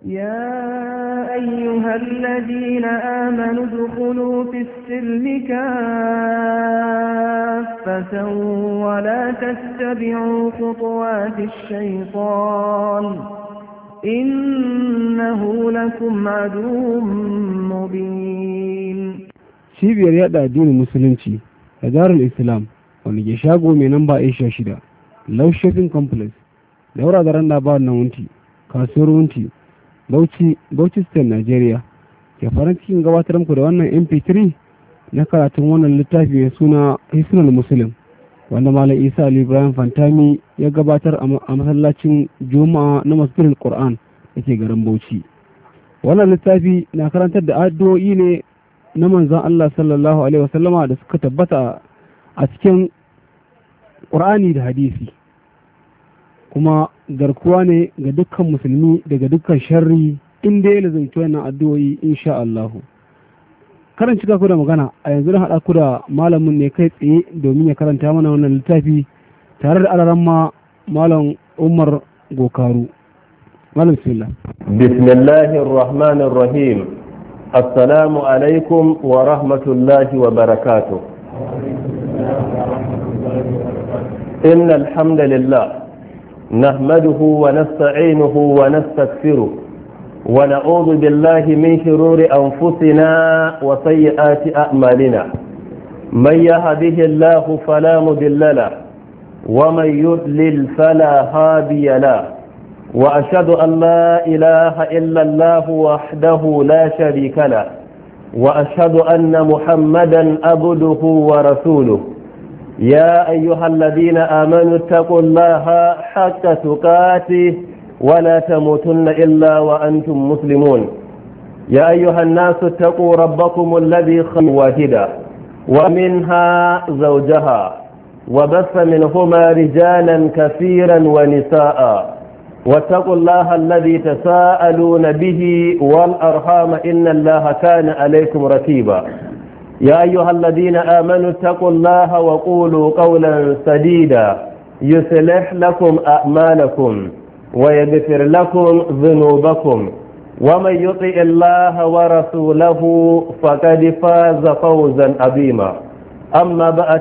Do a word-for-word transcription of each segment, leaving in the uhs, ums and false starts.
يا أيها الذين آمنوا ادخلوا في السلم كافة ولا تتبعوا خطوات الشيطان إنه لكم عدو مبين. cibiyar yada addinin musulunci da darul islam wanda ke shago mai namba aisha shida love shopping complex daura da randa ba na wunti kasuwar wunti bauchi bauchi state nigeria ke farin cikin gabatar muku da wannan M P three na karatun wannan littafi mai suna hisnul muslim wanda malam isa ali ibrahim fantami ya gabatar a masallacin juma'a na masjidil qur'an da ke garin bauchi. Wannan littafi na karantar da addu'o'i ne na manzon Allah sallallahu alaihi wasallama da suka tabbata a cikin qur'ani da hadisi, kuma garkuwa ne ga dukkan musulmi daga dukkan sharri inda ya lazumci wannan addu'o'i insha Allah. Karan cika ku da magana a yanzu na haɗa ku da malamin ne kai tsaye domin ya karanta mana wannan littafi tare da alaran ma malam Umar Gokaru. Malam bismillah. Bismillahir Rahmanir Rahim. Assalamu alaikum wa rahmatullahi wa barakatuh. Innal hamdalillah nahmaduhu wa nasta'inuhu wa nastaghfiruh ونعوذ بالله من شرور أنفسنا وسيئات أعمالنا من يهده الله فلا مضل له ومن يضلل فلا هادي له وأشهد أن لا إله إلا الله وحده لا شريك له وأشهد أن محمدا عبده ورسوله يا أيها الذين آمنوا اتقوا الله حق تقاته ولا تموتن إلا وأنتم مسلمون يا أيها الناس اتقوا ربكم الذي خلق واحدا ومنها زوجها وبث منهما رجالا كثيرا ونساء واتقوا الله الذي تساءلون به والأرحام إن الله كان عليكم رقيبا يا أيها الذين آمنوا اتقوا الله وقولوا قولا سديدا يصلح لكم أعمالكم ويغفر لكم ذنوبكم ومن يطع الله ورسوله فقد فاز فوزا عظيما أما بعد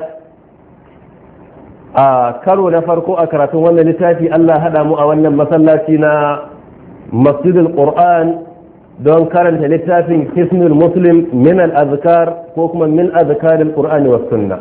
a karo na farko a karatun wannan littafi Allah haɗa mu a wannan masallaci na masjidul Qur'an don karanta littafin hisnul muslim min al-azkar ko kuma min azkaril qur'ani was sunna,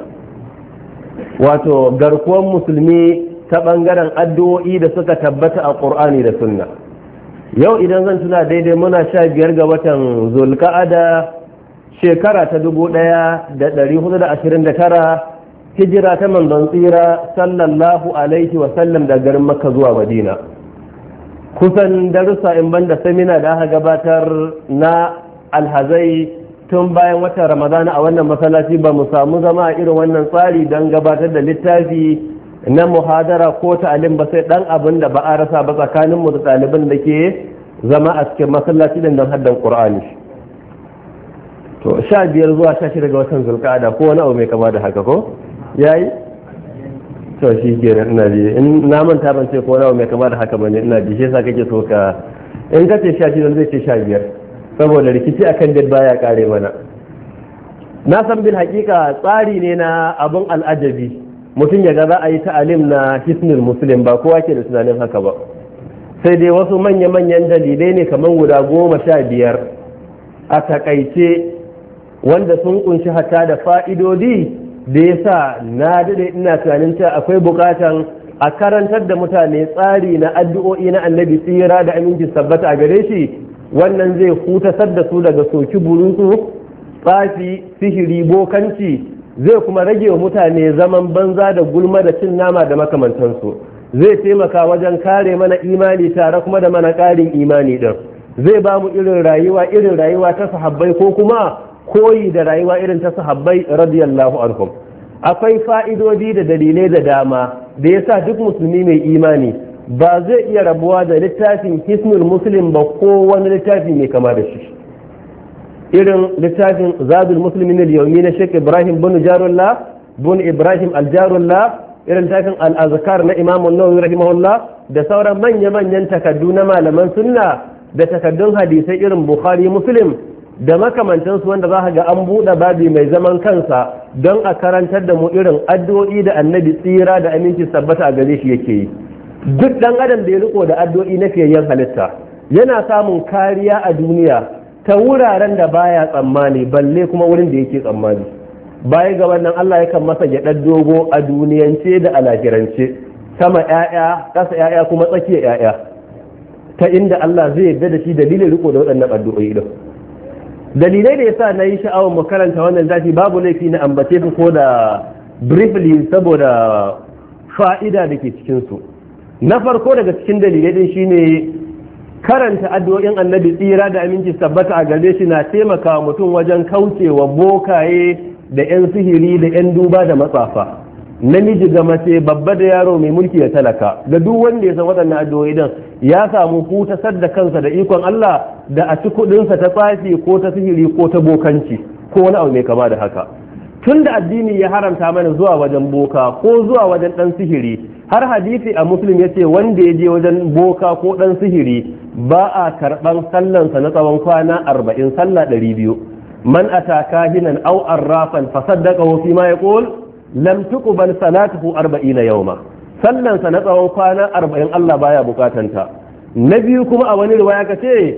wato garkuwan musulmi ta ɓangaren addu'o'i da suka tabbata a ƙur'ani da sunna. Yau idan zan tuna daidai muna sha biyar ga watan zulka'ada shekara ta dubu ɗaya da ɗari hudu da ashirin da tara hijira ta manzon tsira sallallahu alaihi wasallam da garin makka zuwa madina. Kusan darussa in banda samina da aka gabatar na alhazai tun bayan watan ramadana a wannan masallaci ba mu samu zama a irin wannan tsari don gabatar da littafi na muhadara ko ta'alim ba sai dan abin da ba a rasa ba tsakanin mu da ɗaliban da ke zama a cikin masallaci din don haddan Qur'ani. To sha biyar zuwa sha shida ga watan Zulqa'ada ko wani abu mai kama da haka ko yayi? To shi kenan ina ji in na manta ban ce ko wani abu mai kama da haka bane ina ji shi yasa kake so ka in ka ce sha shida zai ce sha biyar saboda rikici akan dad baya kare mana. Na san bil hakika tsari ne na abun al'ajabi mutum ya ga za a yi ta'alim na hisnul muslim ba kowa ke da tunanin haka ba, sai dai wasu manya-manyan dalilai ne kamar guda goma sha biyar a takaice wanda sun kunshi hata da fa'idodi da ya sa na daɗe ina tunanin cewa akwai bukatan a karantar da mutane tsari na addu'o'i na annabi tsira da aminci sabbata a gare shi. Wannan zai hutasar da su daga soki burutu, tsafi, sihiri, bokanci, zai kuma rage wa mutane zaman banza da gulma da cin nama da makamantansu. Zai taimaka wajen kare mana imani tare kuma da mana ƙarin imani din. Zai ba mu irin rayuwa irin rayuwa ta sahabbai ko kuma koyi da rayuwa irin ta sahabbai radiyallahu anhum. Akwai fa'idodi da dalilai da dama da yasa duk musulmi mai imani ba zai iya rabuwa da littafin hisnul muslim ba ko wani littafi mai kama da shi. irin littafin zadul muslimin al-yawmi na Sheikh Ibrahim bin Jarullah bin Ibrahim al-Jarullah, irin littafin al-azkar na Imam an-Nawawi rahimahullah da sauran manya-manyan takaddu na malaman sunna da takaddun hadisai irin Bukhari Muslim da makamantansu wanda za ga an buɗe babi mai zaman kansa don a karantar da mu irin addu'o'i da annabi tsira da aminci sabbata a gare shi yake yi. Duk ɗan adam da ya riko da addu'o'i na fiyayyen halitta yana samun kariya a duniya ta wuraren da baya tsammani, balle kuma wurin da yake tsammani. Baya ga wannan Allah yakan masa gyaɗar dogo a duniyance da a lahirance, sama ‘ya'ya, ƙasa ‘ya'ya kuma tsakiyar ‘ya'ya, ta inda Allah zai yarda da shi dalilin riko da waɗannan addu'o'i din. Dalilai da yasa na yi sha'awar mu karanta wannan zafi babu laifi na ambace su ko da briefly saboda fa'ida da ke cikin su. Na farko daga cikin dalilai din shine karanta addu'o'in annabi tsira da aminci tabbata a gare shi na taimakawa mutum wajen kaucewa bokaye da 'yan sihiri da 'yan duba da matsafa. Namiji ga mace, babba da yaro, mai mulki da talaka, da duk wanda ya san waɗannan addu'o'i din ya samu hutasar da kansa da ikon Allah da a ci kuɗinsa ta tsafi ko ta sihiri ko ta bokanci ko wani abu mai kama da haka. Tun da addini ya haramta mana zuwa wajen boka ko zuwa wajen ɗan sihiri, har hadisi a muslim ya ce wanda ya je wajen boka ko ɗan sihiri ba a karɓan sallansa na tsawon kwana arba'in, sallah ɗari biyu. Man ata kahinan aw arrafan fa saddaqahu fi ma yaqul lam tuqbal salatuhu arba'ina yawma. Sallansa na tsawon kwana arba'in Allah baya bukatanta. Na biyu kuma a wani riwaya ka ce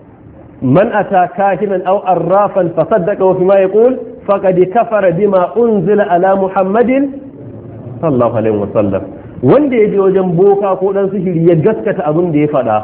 man ata kahinan aw arrafan fa saddaqahu fi ma yaqul faqad kafara bima unzila ala muhammadin sallallahu alaihi wasallam. Wanda ya je wajen boka ko dan sihiri ya gaskata abin da ya faɗa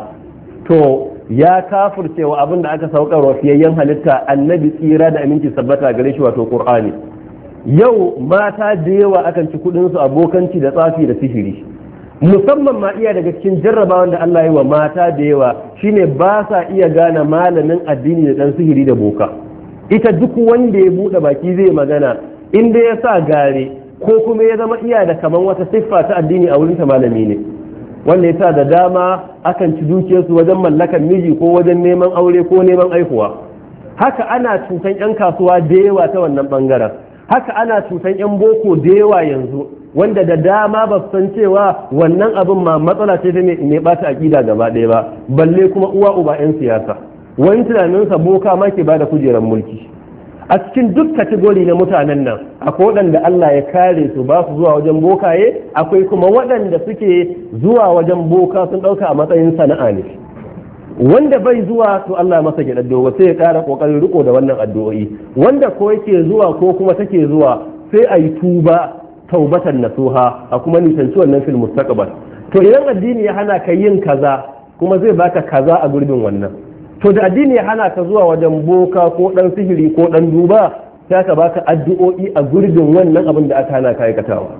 to ya kafircewa abin da aka saukar wa fiyayyen halitta annabi tsira da aminci sabbata gare shi wato qur'ani. Yau mata da yawa akan ci kudin su abokanci da tsafi da sihiri, musamman ma iya daga cikin jarrabawan da Allah yi wa mata da yawa shine ba sa iya gane malamin addini da dan sihiri da boka. Ita duk wanda ya bude baki zai magana inda ya sa gare ko kuma ya zama iya da kaman wata siffa ta addini a wurin ta malami ne, wanda ya sa da dama akan ci dukiyarsu wajen mallakan miji ko wajen neman aure ko neman aihuwa. Haka ana cutan 'yan kasuwa da yawa ta wannan bangaren. Haka ana cutan 'yan boko da yawa yanzu wanda da dama ba su san cewa wannan abin ma matsala ce ta mai bata aƙida gaba ɗaya ba, balle kuma uwa uba 'yan siyasa. Wani tunaninsa boka ma ke bada kujerar mulki. A cikin duk kategori na mutanen nan akwai waɗanda Allah ya kare su ba su zuwa wajen bokaye, akwai kuma waɗanda suke zuwa wajen boka sun ɗauka a matsayin sana'a ne. Wanda bai zuwa to Allah masa gyaɗar dogo sai ya ƙara ƙoƙarin riko da wannan addu'o'i, wanda ko yake zuwa ko kuma take zuwa sai a yi tuba taubatan nasuha a kuma nisanci wannan fil mustaqbal. To idan addini ya hana ka yin kaza kuma zai baka kaza a gurbin wannan. To da addini ya hana ka zuwa wajen boka ko dan sihiri ko dan duba sai ka baka addu'o'i a gurbin wannan abin da aka hana ka aikatawa.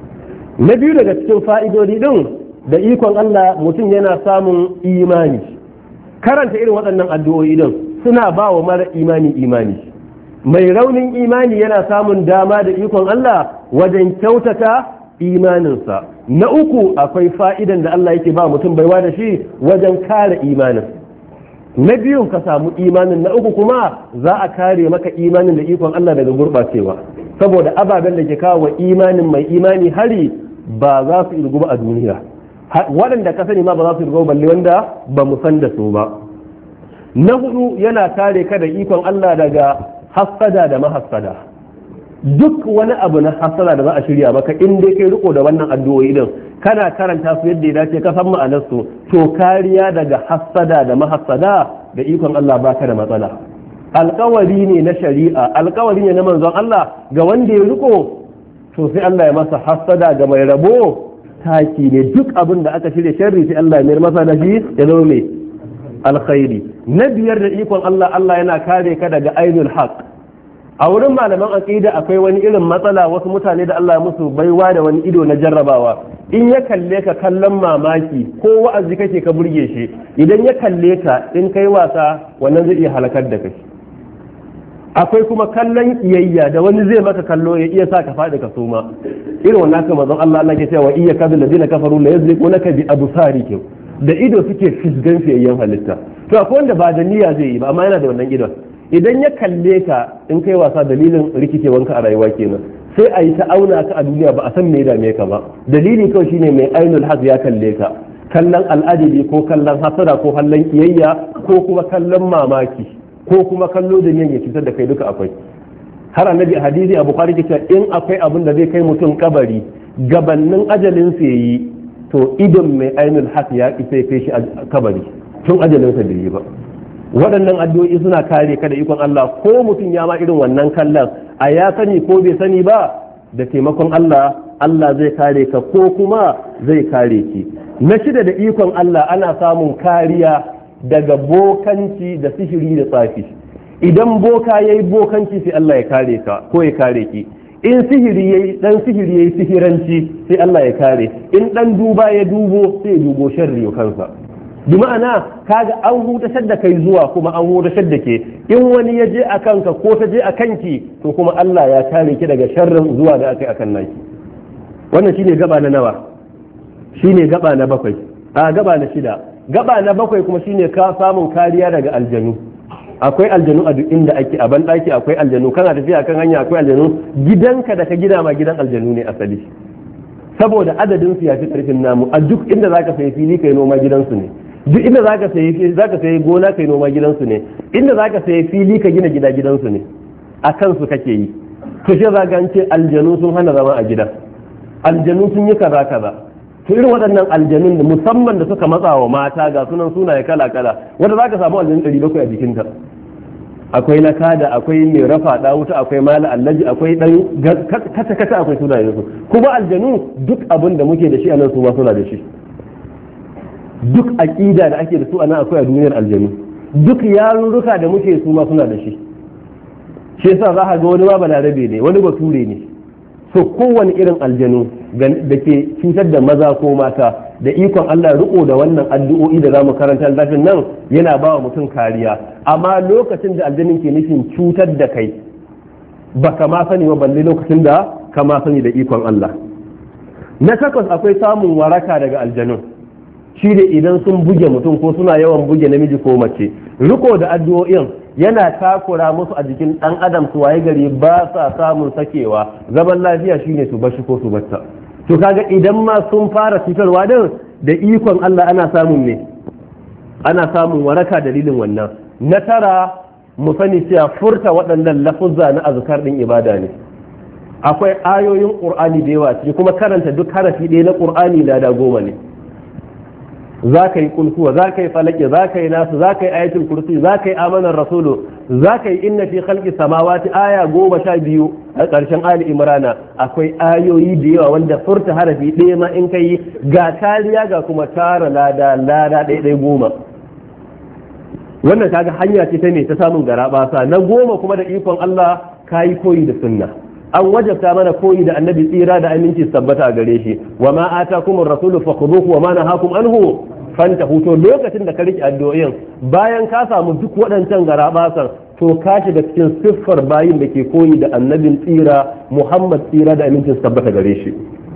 Na biyu daga cikin fa'idodi din da ikon Allah mutum yana samun imani. Karanta irin waɗannan addu'o'i din suna ba wa mara imani imani. Mai raunin imani yana samun dama da ikon Allah wajen kyautata imaninsa. Na uku akwai fa'idan da Allah yake ba mutum baiwa da shi wajen kare imanin. Na biyun ka samu imanin, na uku kuma za a kare maka imanin da ikon Allah daga gurɓacewa. Saboda ababen da ke kawo wa imanin mai imani hari ba za su irgu ba a duniya. Waɗanda ka sani ma ba za su irgu balle wanda ba mu san da su ba. Na hudu yana kare ka da ikon Allah daga hassada da mahassada. Duk wani abu na hassada da za a shirya maka in dai kai riko da wannan addu'o'i din kana karanta su yadda ya dace ka san ma'anar su, to kariya daga hassada da mahassada da ikon Allah baka da matsala. Alƙawari ne na shari'a, alƙawari ne na manzon Allah ga wanda ya riko, to sai Allah ya masa hassada ga mai rabo taki ne. Duk abin da aka shirya sharri sai Allah ya mayar masa da shi ya zama mai alkhairi. Na biyar da ikon Allah, Allah yana kare ka daga ainul haq. A wurin malaman aqida akwai wani irin matsala, wasu mutane da Allah musu baiwa da wani ido na jarrabawa, in ya kalle ka kallon mamaki ko wa'azi kake ka burge shi, idan ya kalle ka in kai wasa wannan zai iya halakar da kai. Akwai kuma kallon kiyayya da wani zai maka kallo ya iya sa ka faɗi ka soma, irin wannan haka manzon Allah Allah ke cewa iya kadul ladina kafaru la yazliqunaka bi absarikum, da ido suke fisgan fiyayyen halitta. To akwai wanda ba da niyya zai yi ba amma yana da wannan idon, idan ya kalle ka in kai wasa dalilin rikicewanka a rayuwa kenan, sai a yi ta auna ka a duniya ba a san me ya dame ka ba. Dalili kawai shine mai ainul haq ya kalle ka. kallon al'ajabi ko kallon hasara ko kallon kiyayya ko kuma kallon mamaki ko kuma kallo da niyyar ya cutar da kai duka akwai. har annabi a hadisi a bukhari ke cewa in akwai abin da zai kai mutum kabari gabannin ajalin sa yayi to idon mai ainul haq ya isa kai shi a kabari tun ajalin sa bai yi ba. waɗannan addu'o'i suna kare ka da ikon Allah ko mutum ya ma irin wannan kallon a ya sani ko bai sani ba da taimakon Allah Allah zai kare ka ko kuma zai kare ki. Na shida da ikon Allah ana samun kariya daga bokanci da sihiri da tsafi. Idan boka yayi bokanci sai Allah ya kare ka ko ya kare ki. In sihiri yayi dan sihiri yayi sihiranci sai Allah ya kare. In dan duba ya dubo sai ya dubo sharri kansa. Bi ma'ana kaga an hutashar da kai zuwa kuma an hutashar da ke. In wani ya je a kanka ko ta je a kanki to kuma Allah ya kare ki daga sharrin zuwa da aka yi akan naki. Wannan shine gaba na nawa? Shine gaba na bakwai. A gaba na shida. Gaba na bakwai kuma shine ka samun kariya daga aljanu. Akwai aljanu a duk inda ake a ban daki akwai aljanu kana tafiya kan hanya akwai aljanu gidanka da ka gida ma gidan aljanu ne asali. Saboda adadin su ya fi karfin namu a duk inda zaka sayi fili kai noma gidansu ne. Duk inda zaka sayi zaka sayi gona kai noma gidansu ne. Inda zaka sayi fili ka gina gida gidansu ne. A kansu kake yi. To shi zaka ce aljanu sun hana zama a gida. Aljanu sun yi kaza kaza. To irin waɗannan aljanun da musamman da suka matsa wa mata ga sunan sunaye kala kala wanda zaka samu aljanun ɗari bakwai a jikinta. Akwai na kada, akwai mai rafa da wuta, akwai mala allaji, akwai dan kata kata akwai sunayen su. Kuma aljanu duk abin da muke da shi a nan su ma suna da shi. Duk aqida da ake da su a nan akwai a duniyar aljanu. Duk yarurruka da muke su ma suna da shi. Shi yasa za ka ga wani ma balarabe ne, wani bature ne. So kowane irin aljanu da ke cutar da maza ko mata da ikon Allah riko da wannan addu'o'i da zamu karanta lafin nan yana ba wa mutum kariya amma lokacin da aljanin ke nufin cutar da kai baka ma sani ba balle lokacin da ka ma sani da ikon Allah. Na takwas akwai samun waraka daga aljanun shi da idan sun buge mutum ko suna yawan buge namiji ko mace riko da addu'o'in yana takura musu a jikin dan adam su waye gari ba sa samun sakewa zaman lafiya shine su bashi ko su batta to kaga idan ma sun fara cutarwa din da ikon Allah ana samun ne ana samun waraka dalilin wannan. Na tara mu sani cewa furta waɗannan lafuzza na azkar din ibada ne. Akwai ayoyin Qur'ani da yawa ciki kuma karanta duk harafi ɗaya na Qur'ani lada goma ne. za ka yi kulkuwa za ka yi falaki za ka yi nasu za ka yi ayatul kursi za ka yi amanar rasulu za ka yi inna fi khalqi samawati aya goma sha biyu a ƙarshen ali imrana akwai ayoyi da yawa wanda furta harafi ɗaya ma in ka yi ga kariya ga kuma tara lada lada ɗaya ɗaya goma wannan kaga hanya ce ta ne ta samun garabasa na goma kuma da ikon Allah ka yi koyi da sunna an wajabta mana koyi da annabi tsira da aminci su tabbata a gare shi wa ma atakum ar-rasulu fakhuduhu wa ma nahakum anhu fantahu to lokacin da ka rike addu'o'in bayan ka samu duk waɗancan garabasan to ka shiga cikin siffar bayin da ke koyi da annabin tsira Muhammad tsira da aminci su tabbata gare shi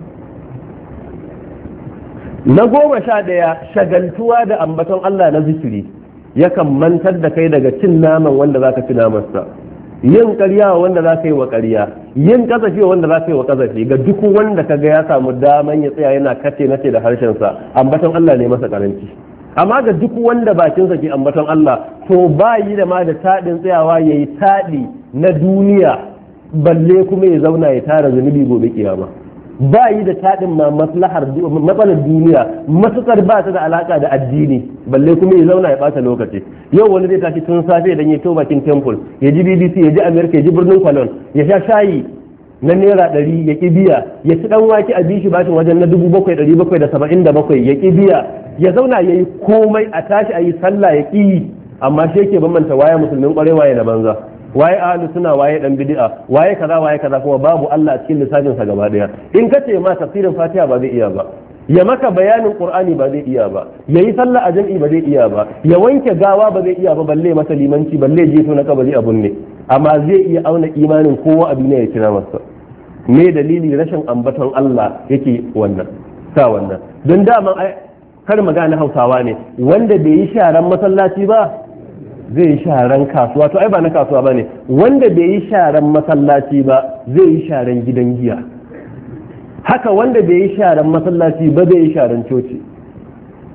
na goma sha ɗaya shagaltuwa da ambaton Allah na zikiri yakan mantar da kai daga cin naman wanda zaka ci namansa yin ƙarya wanda za ka yi wa ƙarya yin kasafi wanda za ka yi wa kasafi ga duk wanda ka ga ya samu daman ya tsaya yana kace nace da harshensa ambaton Allah ne masa karanci amma ga duk wanda bakinsa ke ambaton Allah to ba yi da ma da taɗin tsayawa ya yi taɗi na duniya balle kuma ya zauna ya tara zunubi gobe kiyama ba yi da taɗin ma maslahar matsalar duniya matukar ba ta da alaka da addini balle kuma ya zauna ya ɓata lokaci yau wani zai tashi tun safe dan ya to bakin temple ya ji B B C ya ji America ya ji birnin Kwalon ya sha shayi na naira ɗari ya ƙi biya ya ci ɗan wake a bishi bashin wajen na dubu bakwai ɗari bakwai da saba'in da bakwai ya ƙi biya ya zauna ya yi komai a tashi a yi sallah ya ƙi amma shi yake bambanta waye musulmin ƙwarai waye na banza waye ahlu suna waye dan bid'a waye kaza waye kaza kuma babu Allah a cikin lissafin sa gaba daya in kace ma tafsirin Fatiha ba zai iya ba ya maka bayanin Qur'ani ba zai iya ba yayi sallah a jami'i ba zai iya ba ya wanke gawa ba zai iya ba balle masa limanci balle jeto na kabari abun ne amma zai iya auna imanin kowa abin ne ya kira masa me dalili rashin ambaton Allah yake wannan sa wannan don dama kar magana Hausawa ne wanda bai yi sharan masallaci ba zai yi sharan kasuwa to ai ba na kasuwa ba ne wanda bai yi sharan masallaci ba zai yi sharan gidan giya haka wanda bai yi sharan masallaci ba zai yi sharan coci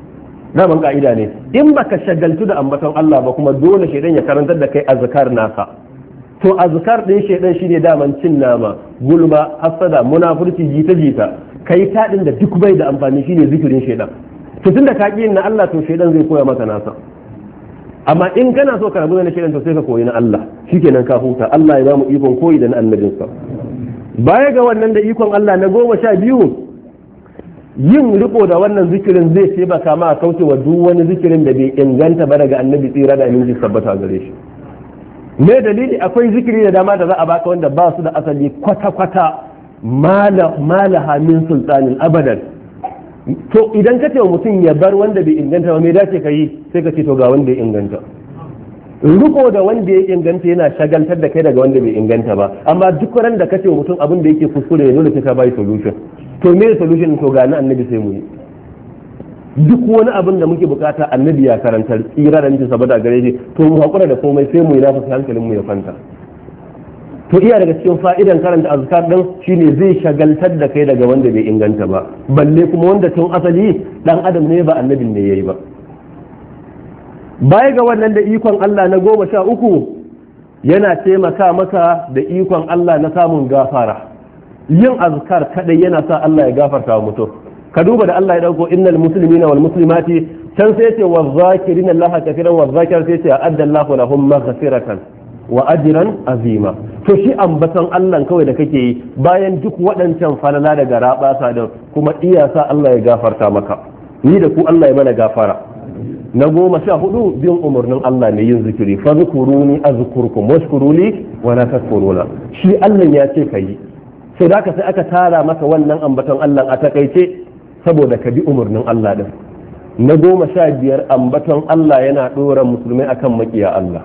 daman ka'ida ne in baka shagaltu da ambaton Allah ba kuma dole shaidan ya karantar da kai azkar nasa. To azkar din shaidan shine daman cin nama, gulma, hasada, munafurci, jita jita kai taɗin da duk bai da amfani shine zikirin shaidan. To tunda ka ƙi yin na Allah to shaidan zai koya maka nasa. Amma in kana so ka rabu da shaidan to sai ka koyi na Allah, shikenan ka huta. Allah ya ba mu ikon koyi da na annabinsa. Baya ga wannan da ikon Allah na goma sha biyu, yin riko da wannan zikirin zai taimaka ma a kauce wa duk wani zikirin da bai inganta ba daga annabi tsira da aminci sabbata gare shi. Me dalili? Akwai zikiri da dama da za a baka wanda ba su da asali kwata-kwata, malaha min sultanin abadan. To idan ka ce wa mutum ya bar wanda bai inganta ba, me dace ka yi? Sai ka ce to ga wanda ya inganta. Riko da wanda ya inganta yana shagaltar da kai daga wanda bai inganta ba, amma duk ran da ka ce wa mutum abin da yake kuskure ne dole sai ka bai solution. To me solution? To ga na annabi sai mu yi. Duk wani abin da muke bukata annabi ya karantar, tsira da mutum saboda gare shi, to mu hakura da komai sai mu yi nafasa hankalin mu ya kwanta. To iya daga cikin fa'idan karanta azkar din shine zai shagaltar da kai daga wanda bai inganta ba, balle kuma wanda tun asali dan adam ne ba annabin ne yayi ba. Baya ga wannan da ikon Allah na goma sha uku yana taimaka maka da ikon Allah na samun gafara. Yin azkar kadai yana sa Allah ya gafarta wa mutum. Ka duba da Allah ya dauko innal muslimina wal muslimati, can sai ce wa zakirina Allah kafiran wa zakir sai ce adda Allahu lahum maghfiratan wa ajran azima. To shi ambaton Allah kawai da kake yi bayan duk waɗancan falala daga rabasa da kuma iya sa Allah ya gafarta maka. Ni da ku Allah ya mana gafara. Na goma sha hudu bin umarnin Allah ne yin zikiri, fa zukuruni azkurkum washkuruli wa la takfuruna. Shi Allah ya ce kai. Sai da sai aka tara maka wannan ambaton Allah a takaice saboda ka bi umarnin Allah din. Na goma sha biyar ambaton Allah yana dora musulmai akan makiya Allah.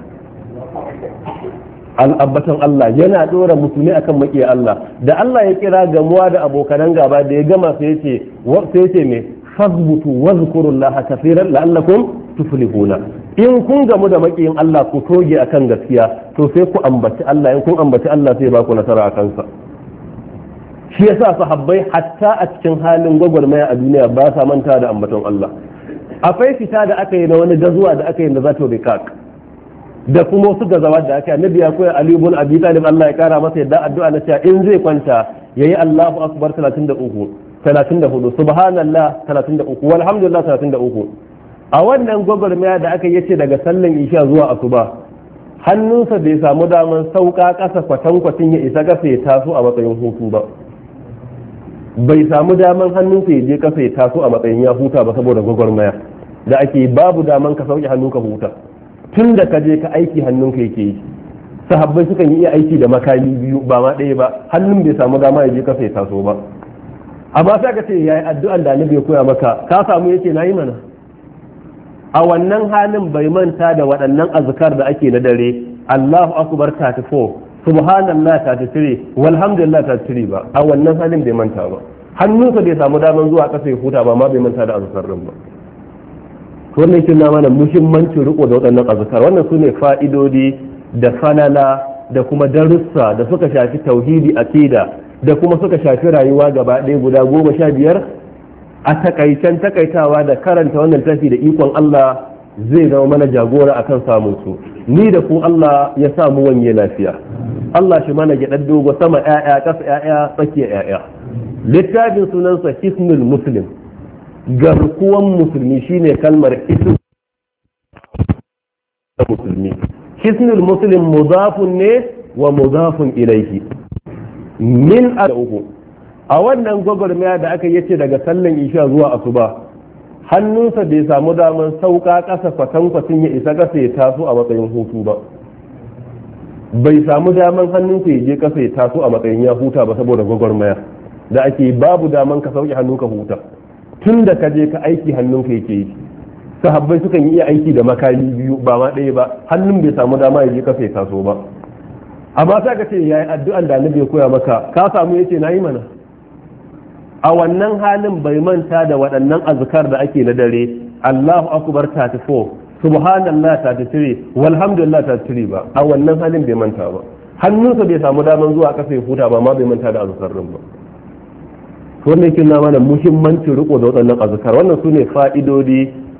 Al'abbatan Allah yana dora musulmi akan makiya Allah. Da Allah ya kira gamuwa da abokanan gaba da ya gama sai yace sai yace me fazbutu wazkurullaha kaseeran la'allakum tuflihuna. In kun gamu da makiyin Allah ku toge akan gaskiya to sai ku ambaci Allah, in kun ambaci Allah sai ba ku nasara akan sa. Shi yasa sahabbai hatta a cikin halin gwagwarmaya a duniya ba sa manta da ambaton Allah. Akwai fita da aka yi na wani gazuwa da aka yi da zato rikak da kuma wasu gazawa da aka yi. Annabi ya koya Ali ibn Abi Talib Allah ya kara masa yadda addu'a na cewa in zai kwanta yayi Allahu akbar talatin da uku, talatin da hudu, subhanallah talatin da uku, walhamdulillah talatin da uku. A wannan gwagwarmaya da aka yi ce daga sallan isha zuwa asuba hannunsa bai samu daman sauka kasa kwatankwacin ya isa kasa ya taso a matsayin hutu ba. Bai samu daman hannunsa ya je kasa ya taso a matsayin ya huta ba saboda gwagwarmaya da ake babu daman ka sauke hannunka huta. Tun da ka je ka aiki hannunka yake yi. Sahabbai sukan yi iya aiki da makami biyu ba ma ɗaya ba, hannun bai samu dama ya je kasa ya taso ba. Amma sai ka ce yayi addu'an da annabi ya koya maka ka samu yace nayi mana. A wannan halin bai manta da waɗannan azkar da ake na dare, Allahu akbar thirty four, subhanallah thirty three, walhamdulillah thirty three ba. A wannan halin bai manta ba. Hannunsa bai samu daman zuwa kasa ya huta ba, ma bai manta da azkar din ba. Wannan yake na mana muhimmancin riko da waɗannan azkar. Wannan sune fa'idodi da falala da kuma darussa da suka shafi tauhidi, akida da kuma suka shafi rayuwa gaba ɗaya guda goma sha biyar. A takaicen takaitawa da karanta wannan tafi da ikon Allah zai zama mana jagora akan samun su. Ni da ku Allah ya samu wanye lafiya. Allah shi mana gyaɗar dogo sama ƴaƴa ƙasa ƴaƴa tsakiya ƴaƴa. Littafin sunansa Hisnul Muslim. Garkuwan musulmi shine kalmar hisn musulmi. Hisnul Muslim mudafun ne wa mudafun ilaihi. Min uku. A wannan gwagwarmaya da aka yace daga sallan isha zuwa asuba hannunsa bai samu daman sauka ƙasa kwatankwacin ya isa ƙasa ya taso a matsayin hutu ba. Bai samu daman hannunsa ya je ƙasa ya taso a matsayin ya huta ba saboda gwagwarmaya da ake babu daman ka sauke hannu ka huta. Tun da ka je ka aiki hannunka yake yi. Sahabbai sukan yi iya aiki da makami biyu ba ma ɗaya ba, hannun bai samu dama ya je ƙasa ya taso ba. Amma sai ka ce yayi addu'an da annabi ya koya maka ka samu yace nayi mana. A wannan halin bai manta da waɗannan azkar da ake na dare, Allahu akbar thirty four, subhanallah thirty three, walhamdulillah thirty three ba. A wannan halin bai manta ba. Hannunsa bai samu daman zuwa ƙasa ya huta ba, ma bai manta da azkar din ba. Wannan yake nuna mana muhimmancin riko da waɗannan azkar. Wannan sune fa'idodi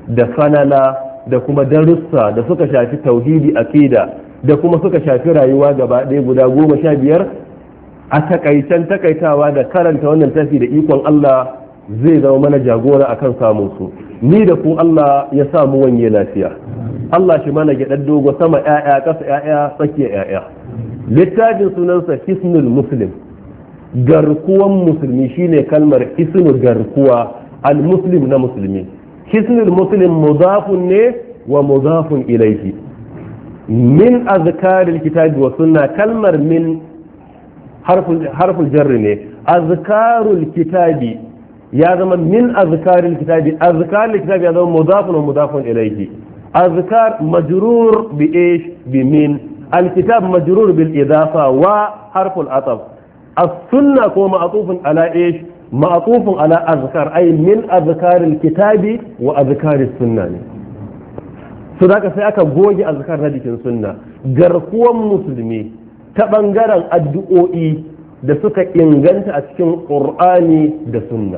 da falala da kuma darussa da suka shafi tauhidi aqida da kuma suka shafi rayuwa gaba ɗaya guda goma sha biyar a takaitan takaitawa da karanta wannan tafi da ikon Allah zai zama mana jagora akan samun su ni da ku Allah ya samu wanye lafiya Allah shi mana gyaɗar dogo sama ƴaƴa ƙasa ƴaƴa tsakiya ƴaƴa littafin sunansa hisnul muslim garkuwan musulmi shine kalmar hisnul garkuwa al muslim na musulmi hisnul muslim mudafun ne wa mudafun ilayhi min azkaril kitabi wa sunna kalmar min harful harful jarri ne azkarul kitabi ya zama min azkaril kitabi azkaril kitabi ya zama mudafun wa mudafun ilayhi azkar majrur bi ish bi min الكتاب مجرور بالإضافة وحرف العطف السنة كما معطوف على إيش معطوف على أذكار أي من أذكار الكتاب وأذكار السنة سوداك سيأكا بوجي أذكار هذه السنة garkuwan musulmi ta ɓangaren addu'o'i da suka inganta a cikin ƙur'ani da sunna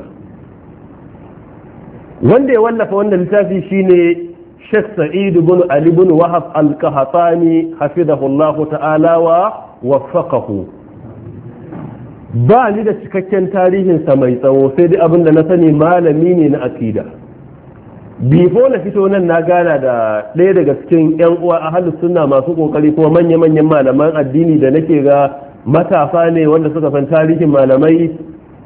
wanda ya wallafa wannan littafi shine Sheikh Sa'id bin Ali bin Wahab al-Qahtani hafizahullahu ta'ala wa waffaqahu ba ni da cikakken tarihin sa mai tsawo sai dai abinda na sani malami ne na akida bifo na fito nan na gana da ɗaya daga cikin yan uwa ahlus sunna masu kokari kuma manya manyan malaman addini da nake ga matafa ne wanda suka san tarihin malamai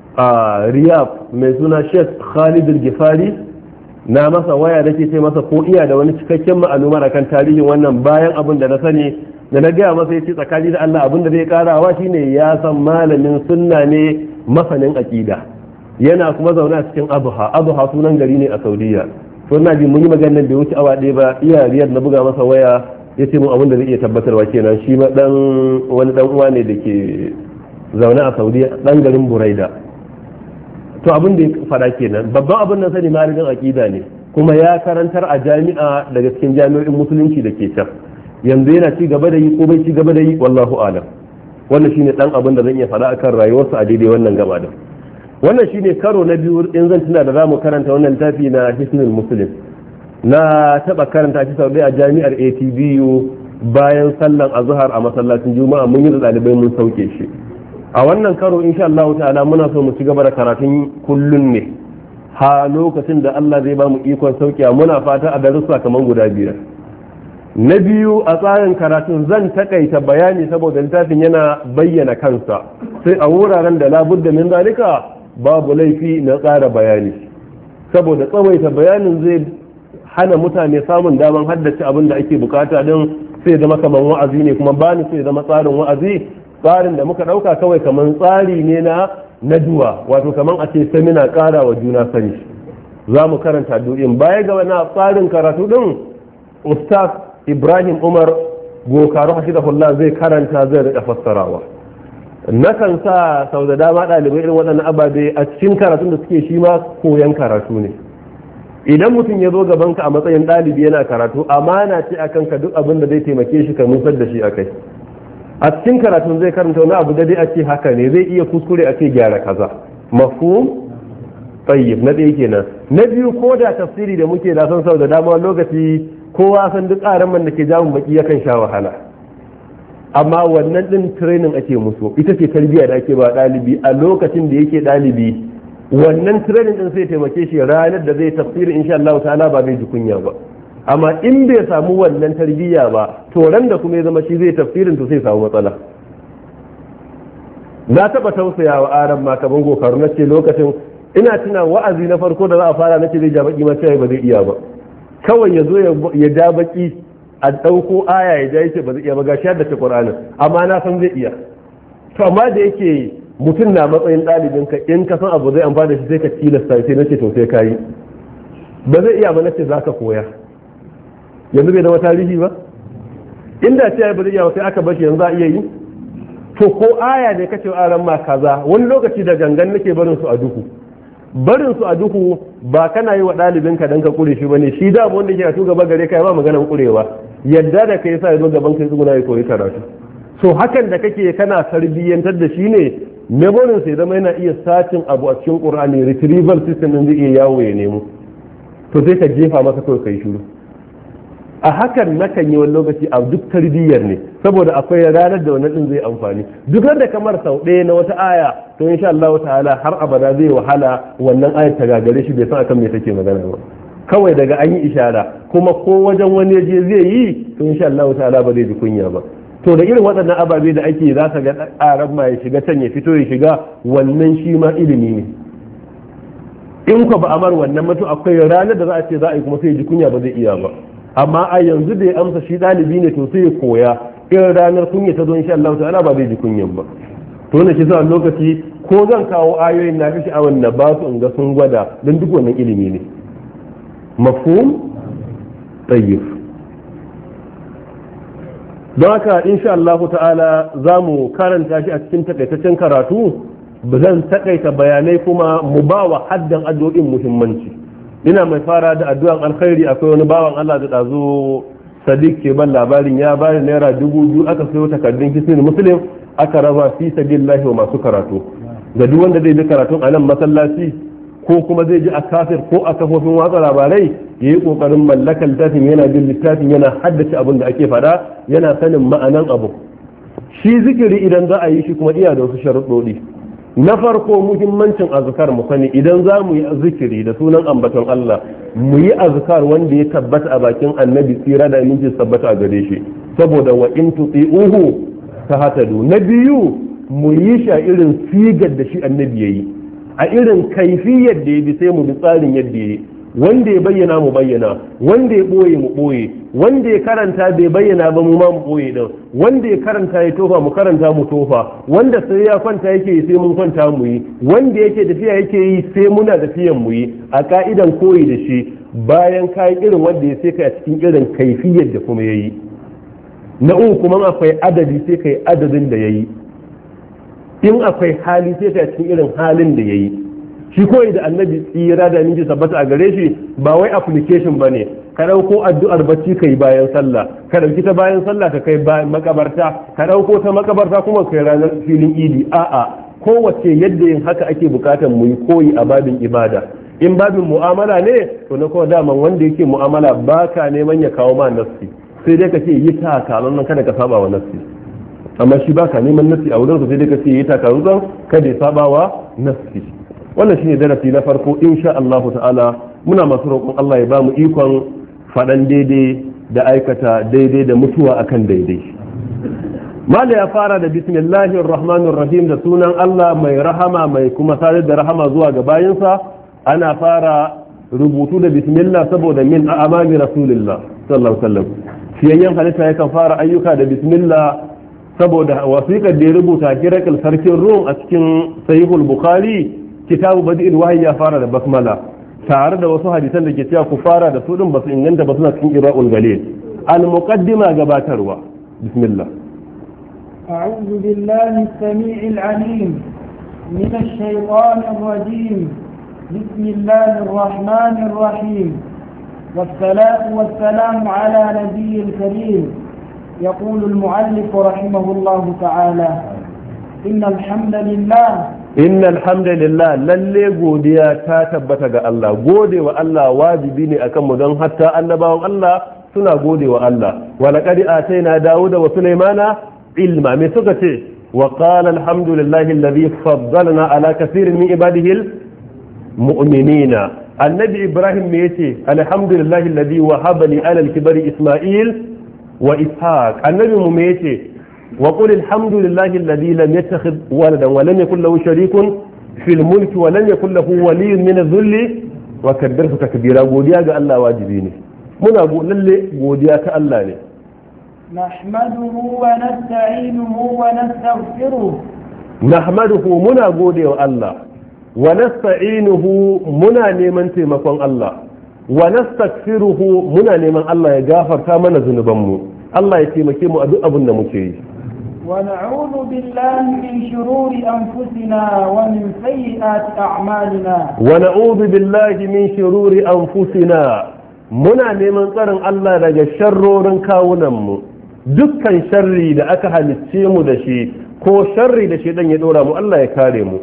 a Riyadh mai suna Sheikh Khalid al-Gifari na masa waya da ke ce masa ko iya da wani cikakken ma'alumar akan tarihin wannan bayan abin da na sani da na gaya masa ya ce tsakani da Allah abin da zai karawa shine ya san malamin sunna ne masanin aqida yana kuma zaune a cikin Abuha Abuha sunan gari ne a Saudiya to ina ji mun yi maganar da wuce awa ɗaya ba iya Riyad na buga masa waya ya ce mun abin da zai iya tabbatarwa kenan shi ma dan wani dan uwa ne da ke zaune a Saudiya dan garin Buraida to abin da ya fada kenan babban abin nan sani malamin aqida ne kuma ya karantar a jami'a daga cikin jami'o'in musulunci da ke can yanzu yana ci gaba da yi ko bai ci gaba da yi wallahu alam wannan shine dan abin da zan iya fada akan rayuwarsa a daidai wannan gaba da wannan shine karo na biyu in zan tuna da zamu karanta wannan littafi na Hisnul Muslim na taba karanta shi sau a jami'ar A T B U bayan sallan azhar a masallacin juma'a mun yi da dalibai mun sauke shi a wannan karo insha Allah ta'ala muna so mu ci gaba da karatun kullun ne ha lokacin da Allah zai ba mu ikon saukiya muna fata a darussa kaman guda biyar na biyu a tsarin karatun zan takaita bayani saboda littafin yana bayyana kansa sai a wuraren da labudda min zalika babu laifi na tsara bayani saboda tsawaita bayanin zai hana mutane samun daman haddace abin da ake bukata don sai zama kaman wa'azi ne kuma bani sai zama tsarin wa'azi tsarin da muka ɗauka kawai kamar tsari ne na naduwa wato kamar a ce samina ƙara wa juna sani za mu karanta du'in baya ga wani tsarin karatu ɗin ustaz ibrahim umar gokaru hafizahullah zai karanta zai rika fassarawa nakan sa sau da dama ɗalibai irin waɗannan ababe a cikin karatun da suke shi ma koyan karatu ne idan mutum ya zo gabanka a matsayin ɗalibi yana karatu amana ce akan ka duk abin da zai taimake shi ka nusar da shi akai a cikin karatun zai karanta wani abu da dai a ce haka ne zai iya kuskure a ce gyara kaza mafhum tayyib na ɗaya kenan na biyu ko da tafsiri da muke da san sau da dama lokaci kowa san duk ƙaran man da ke jamun baki yakan sha wahala amma wannan din training ake musu ita ce tarbiyya da ake ba ɗalibi a lokacin da yake ɗalibi wannan training din sai taimake shi ranar da zai tafsiri insha Allah ta'ala ba zai ji kunya ba amma in bai samu wannan tarbiyya ba to ran da kuma ya zama shi zai tafsirin to sai samu matsala na taba tausaya wa aran ma kaman gokaru na ce lokacin ina tuna wa'azi na farko da za a fara nace zai ja baki ma cewa ba zai iya ba kawai ya zo ya ja baki a ɗauko aya ya ja yace ba zai iya ba gashi da ta Qur'ani amma na san zai iya to amma da yake mutum na matsayin ɗalibin ka in ka san abu zai amfana da shi sai ka tilasta sai nace to sai kayi ba zai iya ba nace zaka koya yanzu bai zama tarihi ba inda ce ba zai iya ba sai aka bashi yanzu a iya yi to ko aya ne kace aran ma kaza wani lokaci da gangan nake barin su a duhu barin su a duhu ba kana yi wa ɗalibin ka dan ka kure shi bane shi da wanda yake a gaba gare kai ba maganar kurewa yadda da kai sa yazo gaban kai tsuguna ya koyi karatu so hakan da kake kana tarbiyyantar da shi ne memorin sai zama yana iya sacin abu a cikin Qur'ani retrieval system din zai iya yawo ya nemo to sai ka jefa masa kawai kai shiru. A hakan nakan yi wani lokaci a duk tarbiyyar ne, saboda akwai ranar da wannan din zai amfani. Duk da kamar sau ɗaya na wata aya to insha Allah ta'ala har abada zai wahala wannan ayar ta gagare shi bai san akan me take magana ba. Kawai daga an yi ishara kuma ko wajen wani je zai yi to insha Allah ta'ala ba zai ji kunya ba. To da irin waɗannan ababe da ake za ka ga aran ma ya shiga can ya fito ya shiga, wannan shi ma ilimi ne. In ko ba amar wannan mutu akwai ranar da za a ce za a yi kuma sai ji kunya ba zai iya ba. Amma a yanzu da ya amsa shi ɗalibi ne to sai ya koya, irin ranar kunya ta zo insha Allah ta'ala ba zai ji kunyan ba. To ne kisa lokaci ko zan kawo ayoyin na fi sha'awar na ba su in ga sun gwada don duk wannan ilimi ne. Mafhum? Tayyib. Don haka insha Allah ta'ala za mu karanta shi a cikin takaitaccen karatu, zan takaita bayanai kuma mu ba wa haddan addu'o'in muhimmanci. Ina mai fara da addu'an alkhairi. Akwai wani bawan Allah da ɗazu Sadiq ke ban labarin ya bani naira dubu biyu aka sayo takardun Hisnul Muslim aka raba fi sabilillahi wa masu karatu. Ga duk wanda zai bi karatun a nan masallaci ko kuma zai ji a kafir ko a kafofin watsa labarai ya yi ƙoƙarin mallakar littafin, yana bin littafin, yana haddace abin da ake faɗa, yana sanin ma'anan abu. Shi zikiri idan za a yi shi kuma iya da wasu sharuɗoɗi. Na farko muhimmancin azkar mu sani, idan za mu yi zikiri da sunan ambaton Allah mu yi azkar wanda ya tabbata a bakin annabi tsira da aminci tabbata a gare shi, saboda wa in tuti'uhu tahtadu. Na biyu mu yi shi a irin sigar da shi annabi yayi, a irin kaifiyar da ya bi sai mu bi tsarin yadda yayi, wanda ya bayyana mu bayyana, wanda ya boye mu boye, wanda ya karanta bai bayyana ba mu ma mu boye din, wanda ya karanta ya tofa mu karanta mu tofa, wanda sai ya kwanta yake yi sai mun kwanta mu yi, wanda yake tafiya yake yi sai muna tafiyan mu yi, a ka'idan koyi da shi. Bayan kayi irin wanda ya sai kai a cikin irin kaifiyar da kuma yayi. Na uku kuma akwai adadi sai kai adadin da yayi, in akwai hali sai kai a cikin irin halin da yayi. Shi koyi da annabi tsira da ninji tabbata a gare shi ba wai application ba ne, ka ɗauko addu'ar bacci kai bayan sallah, ka ɗauki ta bayan sallah ka kai makabarta, ka ɗauko ta makabarta kuma kai ranar filin idi. A'a, kowace yadda yin haka ake bukatar mu yi koyi a babin ibada. In babin mu'amala ne to na kowa daman wanda yake mu'amala ba ka neman ya kawo ma nassi, sai dai ka ce yi takalon nan kada ka saba wa nassi. Amma shi ba ka neman nassi a wurin sai dai ka ce yi takalon kada ya saba wa nassi. Wannan shine darasi na farko insha Allah ta'ala. Muna masu roƙon Allah ya ba mu ikon faɗan daidai da aikata daidai da mutuwa akan daidai. Mala ya fara da bismillahir rahmanir rahim, da sunan Allah mai rahama mai kuma sadar da rahama zuwa ga bayinsa. Ana fara rubutu da bismillah saboda min a'amali rasulillah sallallahu alaihi wasallam. Fiyayyen halitta yakan fara ayyuka da bismillah saboda wasiƙar da ya rubuta kirakal sarkin Rum a cikin Sahihul Bukhari, kitabu badi'il wahyi ya fara da basmala, tare da wasu hadisan da ke cewa ku fara da su din basu inganta ba, suna cikin Iraqul Galil. Al muqaddima gabatarwa. Bismillah. أعوذ بالله السميع العليم من الشيطان الرجيم. بسم الله الرحمن الرحيم، والصلاة والسلام على نبي الكريم. يقول المؤلف رحمه الله تعالى: إن الحمد لله Inna alhamdulillah, lalle godiya ta tabbata ga Allah. Gode wa Allah wajibi ne akan mu, don hatta annabawan Allah suna gode wa Allah. Wa laqad atayna Dawuda wa Sulaymana ilma. Me suka ce? Wa qala alhamdulillahi alladhi faddalna ala kathirin min ibadihi almu'minina. Annabi Ibrahim me yace? Alhamdulillahi alladhi wahaba li ala al-kibari Isma'il wa Ishaq. Annabi mu me yace? وقل الحمد لله الذي لم يتخذ ولدا ولم يكن له شريك في الملك ولم يكن له ولي من الذل وكبره تكبيرا. godiya ga Allah wajibi ne, muna lalle godiya ta Allah ne. nahmaduhu wa nasta'inuhu wa nastaghfiruh. Nahmaduhu, muna gode wa Allah, wa nasta'inuhu, muna neman taimakon Allah, wa nastaghfiruhu, muna neman Allah ya gafarta mana zunubanmu, Allah ya taimake mu a duk abin da muke yi. ونعوذ بالله من شرور أنفسنا ومن سيئات أعمالنا. ونعوذ بالله من شرور أنفسنا, muna neman tsarin Allah daga sharrorin kawunanmu, dukkan sharri da aka halicce mu da shi ko sharri da shi dan ya dora mu, Allah ya kare mu.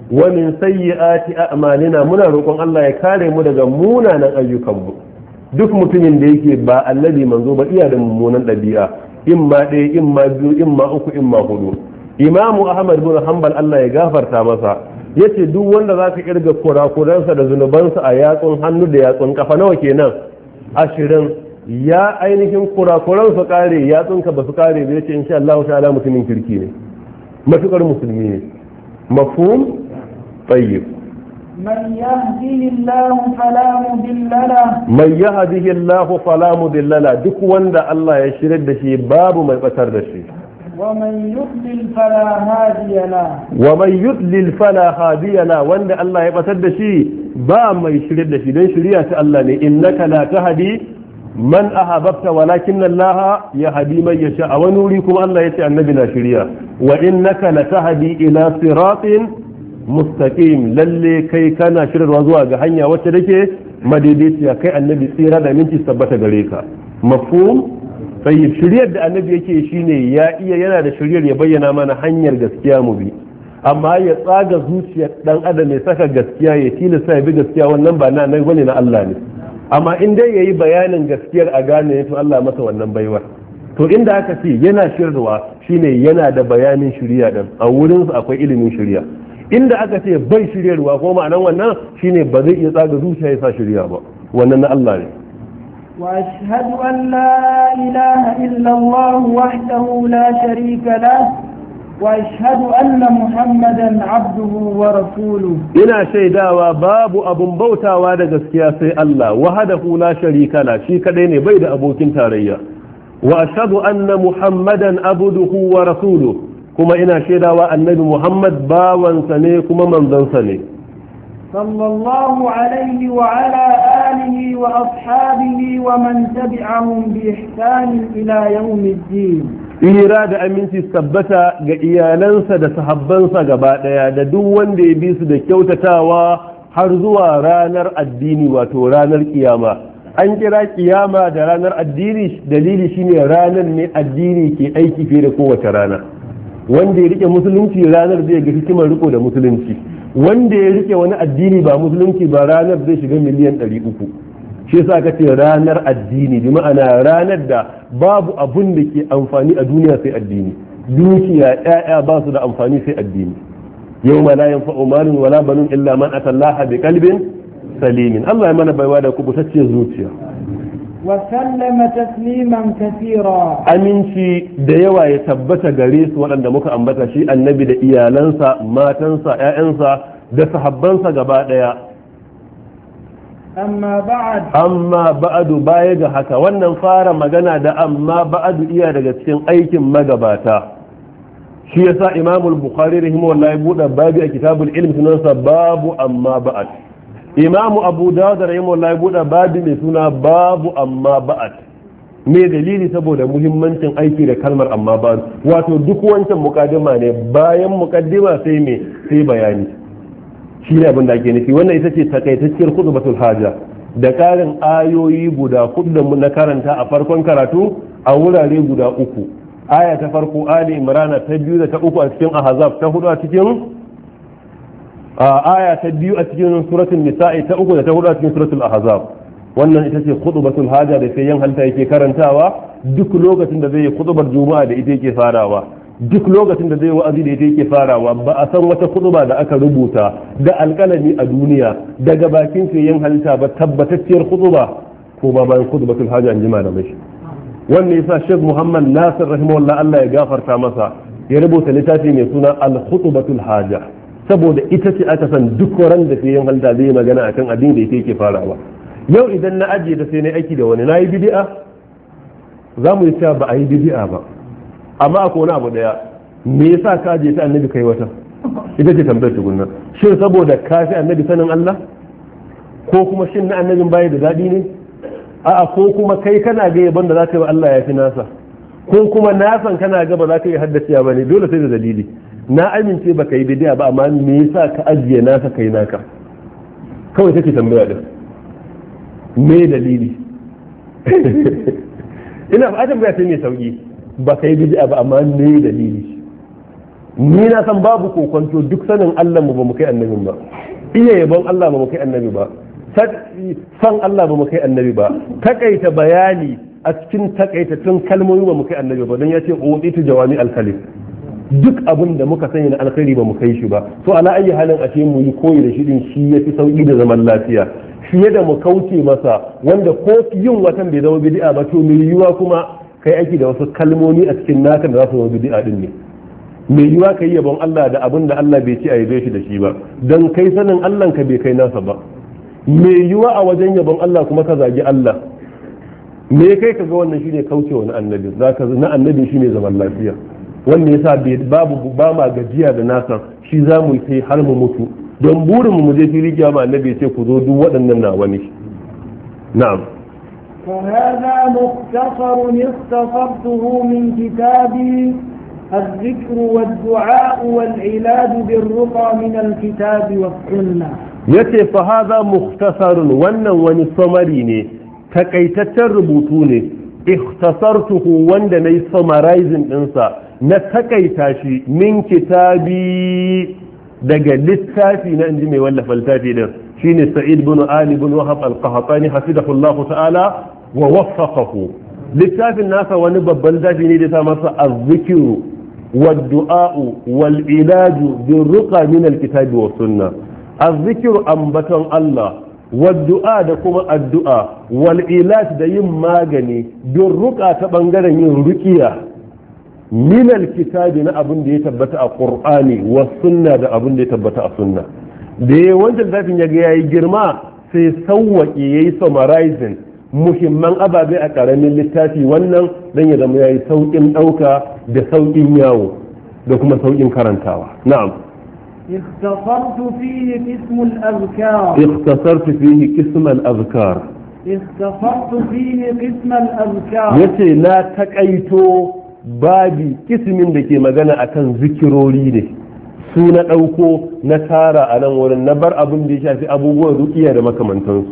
wa min sayyi'ati a'malina muna roƙon Allah ya kare mu daga munanan ayyukanmu. Duk mutumin da yake ba annabi manzo ba iya da mummunan ɗabi'a, in ma ɗaya in ma biyu in ma uku in ma hudu. Imamu Ahmad bin Hanbal Allah ya gafarta masa yace duk wanda zaka kirga kurakuransa da zunubansa a yatsun hannu da yatsun kafa nawa kenan ashirin, ya ainihin kurakuran su kare yatsunka ba su kare ba yace insha Allah ta'ala mutumin kirki ne, matukar musulmi ne. Mafhum? Tayyib. من يهده الله فلا مضل له من يهده الله فلا مضل له duk wanda Allah ya shirar da shi babu mai batar da shi. ومن يضلل فلا هادي له ومن يضلل فلا هادي له wanda Allah ya batar da shi ba mai shirar da shi don shari'a ta Allah ne. innaka la tahdi man ahbabta walakin Allah yahdi man yasha. a wani wuri kuma Allah ya ce annabi na shari'a wa innaka la tahdi ila siratin mustaqim, lalle kai kana shirarwa zuwa ga hanya wacce take madaidaiciya, kai annabi tsira da minti tabbata gare ka. Mafhum? Sai shiryar da annabi yake shine ya iya yana da shiryar ya bayyana mana hanyar gaskiya mu bi, amma ya tsaga zuciyar dan adam ya saka gaskiya ya tilasta ya bi gaskiya wannan ba na nan bane na Allah ne. Amma in dai yayi bayanin gaskiyar a gane to Allah masa wannan baiwar. To inda aka ce yana shirarwa shine yana da bayanin shiriya din, a wurin su akwai ilimin shiriya. Inda aka ce bai shiryarwa ko ma'anan wannan shine ba zai iya tsaga zuciya ya sa shirya ba, wannan na Allah ne. وأشهد أن لا إله إلا الله وحده لا شريك له وأشهد أن محمدا عبده ورسوله. إنا شيداوا باب أبو بوتا وادا gaskiya sai Allah wahdahu la sharika la, shi kadai ne bai da abokin tarayya. Wa ashhadu anna Muhammadan abduhu wa rasuluhu, kuma ina shaidawa annabi Muhammad bawansa ne kuma manzansa ne. صلى الله عليه وعلى آله وأصحابه ومن تبعهم بإحسان إلى يوم الدين. Ira da aminci tabbata ga iyalansa da sahabbansa gaba ɗaya da duk wanda ya bi su da kyautatawa har zuwa ranar addini, wato ranar kiyama. An kira kiyama da ranar addini dalili shine ranar ne addini ke aiki fiye da kowace rana. Wanda ya rike musulunci ranar zai ga hikimar riko da musulunci, wanda ya rike wani addini ba musulunci ba ranar zai shiga miliyan ɗari uku. Shi yasa aka ce ranar addini, bi ma'ana ranar da babu abun da ke amfani a duniya sai addini, dukiya ƴaƴa ba su da amfani sai addini. yau ma la yanfa'u malun wala banun illa man atallaha bi qalbin salimin. Allah ya mana baiwa da kubutacciyar zuciya. وسلم تسليما كثيرا. aminci da yawa ya tabbata gare su waɗanda muka ambata, shi annabi da iyalansa, matansa, ƴaƴansa da sahabbansa gaba ɗaya. amma ba'ad amma ba'adu baya ga haka, wannan fara magana da amma ba'adu iya daga cikin aikin magabata. shi yasa Imamul Bukhari rahimahullah ya buɗe babu a kitabul ilm sunansa babu amma ba'ad. Imamu Abu Dawud rahimahullah ya buɗe babu mai suna babu amma ba'ad. Me dalili? saboda muhimmancin aiki da kalmar amma ba'ad. Wato duk wancan mukaddima ne, bayan mukaddima sai me sai bayani. Shi ne abin da ake nufi. Wannan ita ce takaitacciyar khutbatul haja da karin ayoyi guda hudu da na karanta a farkon karatu a wurare guda uku. Aya ta farko Ali Imran, ta biyu da ta uku a cikin Ahzab, ta hudu a cikin aya ta biyu a cikin suratul nisa'i, ta uku da ta hudu a cikin suratul ahzab. wannan ita ce khutbatul haja da sai yan halta yake karantawa duk lokacin da zai yi khutbar juma'a da ita yake farawa, duk lokacin da zai wa'azi da ita yake farawa. Ba a san wata khutba da aka rubuta da alƙalami a duniya daga bakin sai yan halta ba tabbatacciyar khutba ko ba bayan khutbatul haja an jima da mai. wannan yasa Sheikh Muhammad Nasir rahimahullah Allah ya gafarta masa ya rubuta littafi mai suna al-khutbatul haja, saboda ita ce aka san duk ran da fiye halda zai magana akan addini da ita yake farawa. Yau idan na ajiye da sai na aiki da wani na yi bid'a, za mu yi cewa ba a yi bid'a ba, amma akwai wani abu daya, me yasa ka ajiye ta annabi kai wata? Ita ce tambayar tukunna. Shin saboda ka fi annabi sanin Allah, ko kuma shin na annabin baya da daɗi ne? A'a, ko kuma kai kana ga yaban da za ka yi wa Allah ya fi nasa, ko kuma nasan kana ga ba za ka yi haddaciya ba ne, dole sai da dalili. Na amince baka yi bidiya ba, amma me yasa ka ajiye naka kai naka? Kawai take tambaya din. Me dalili? ina ba tambaya sai mai sauki. Baka yi bidiya ba, amma me dalili? ni na san babu kokonto duk sanin Allah mu ba mu kai annabin ba, iya yabon Allah ba mu kai annabi ba, san Allah ba mu kai annabi ba, takaita bayani a cikin takaitattun kalmomi ba mu kai annabi ba, don ya ce uditu jawami al-kalim, duk abin da muka sani na alkhairi ba mu kai shi ba. So ala ayi halin ashe mu yi koyi da shi din shi yafi sauki da zaman lafiya fiye da mu kauce masa, wanda ko yin watan bai zama bid'a ba, to mai yiwuwa kuma kai aiki da wasu kalmomi a cikin naka da za su zama bid'a din ne. Mai yiwuwa kai yabon Allah da abin da Allah bai ci a yabe shi da shi ba, dan kai sanin Allah ka bai kai nasa ba. Mai yiwuwa a wajen yabon Allah kuma ka zagi Allah, me kai ka ga wannan shine kauce wani annabi, zaka na annabi shine zaman lafiya. Wannan yasa babu ba ma gajiya da nasa, shi za mu yi sai har mu mutu, don burin mu je fili kiyama annabi sai ku zo duk waɗannan na wani. Na'am. فهذا مختصر اختصرته من كتابي الذكر والدعاء والعلاج بالرقى من الكتاب والسنة. yace fa hadha mukhtasarun, wannan wani summary ne, takaitaccen rubutu ne, ikhtasartuhu wanda nayi summarizing dinsa na takaita shi min kitabi daga littafi na inji mai wallafa littafi din shine Sa'id bin Ali bin Wahab al-Qahtani hafidahullahu ta'ala wa waffaqahu. Littafin nasa wani babban littafi ne da ta masa az-zikru wad-du'a'u wal-ilaju bir-ruqa min al-kitabi was sunnah. Az-zikru ambaton Allah, wad-du'a da kuma addu'a, wal-ilaj da yin magani, bir-ruqa ta bangaren yin ruqiya min al-kitabi na abin da ya tabbata a Qur'ani was sunna da abin da ya tabbata a sunna. Da ya wancan littafin ya ga yayi girma sai sawwake yayi summarizing muhimman ababe a karamin littafi, wannan dan ya zama yayi saukin dauka da saukin yawo da kuma saukin karantawa. Na'am. اختصرت فيه قسم الأذكار اختصرت فيه قسم الأذكار اختصرت فيه قسم الأذكار yace na takaito babi kismin da ke magana akan zikirori ne, su na ɗauko na tara a nan wurin, na bar abin da ya shafi abubuwan rukiya da makamantansu.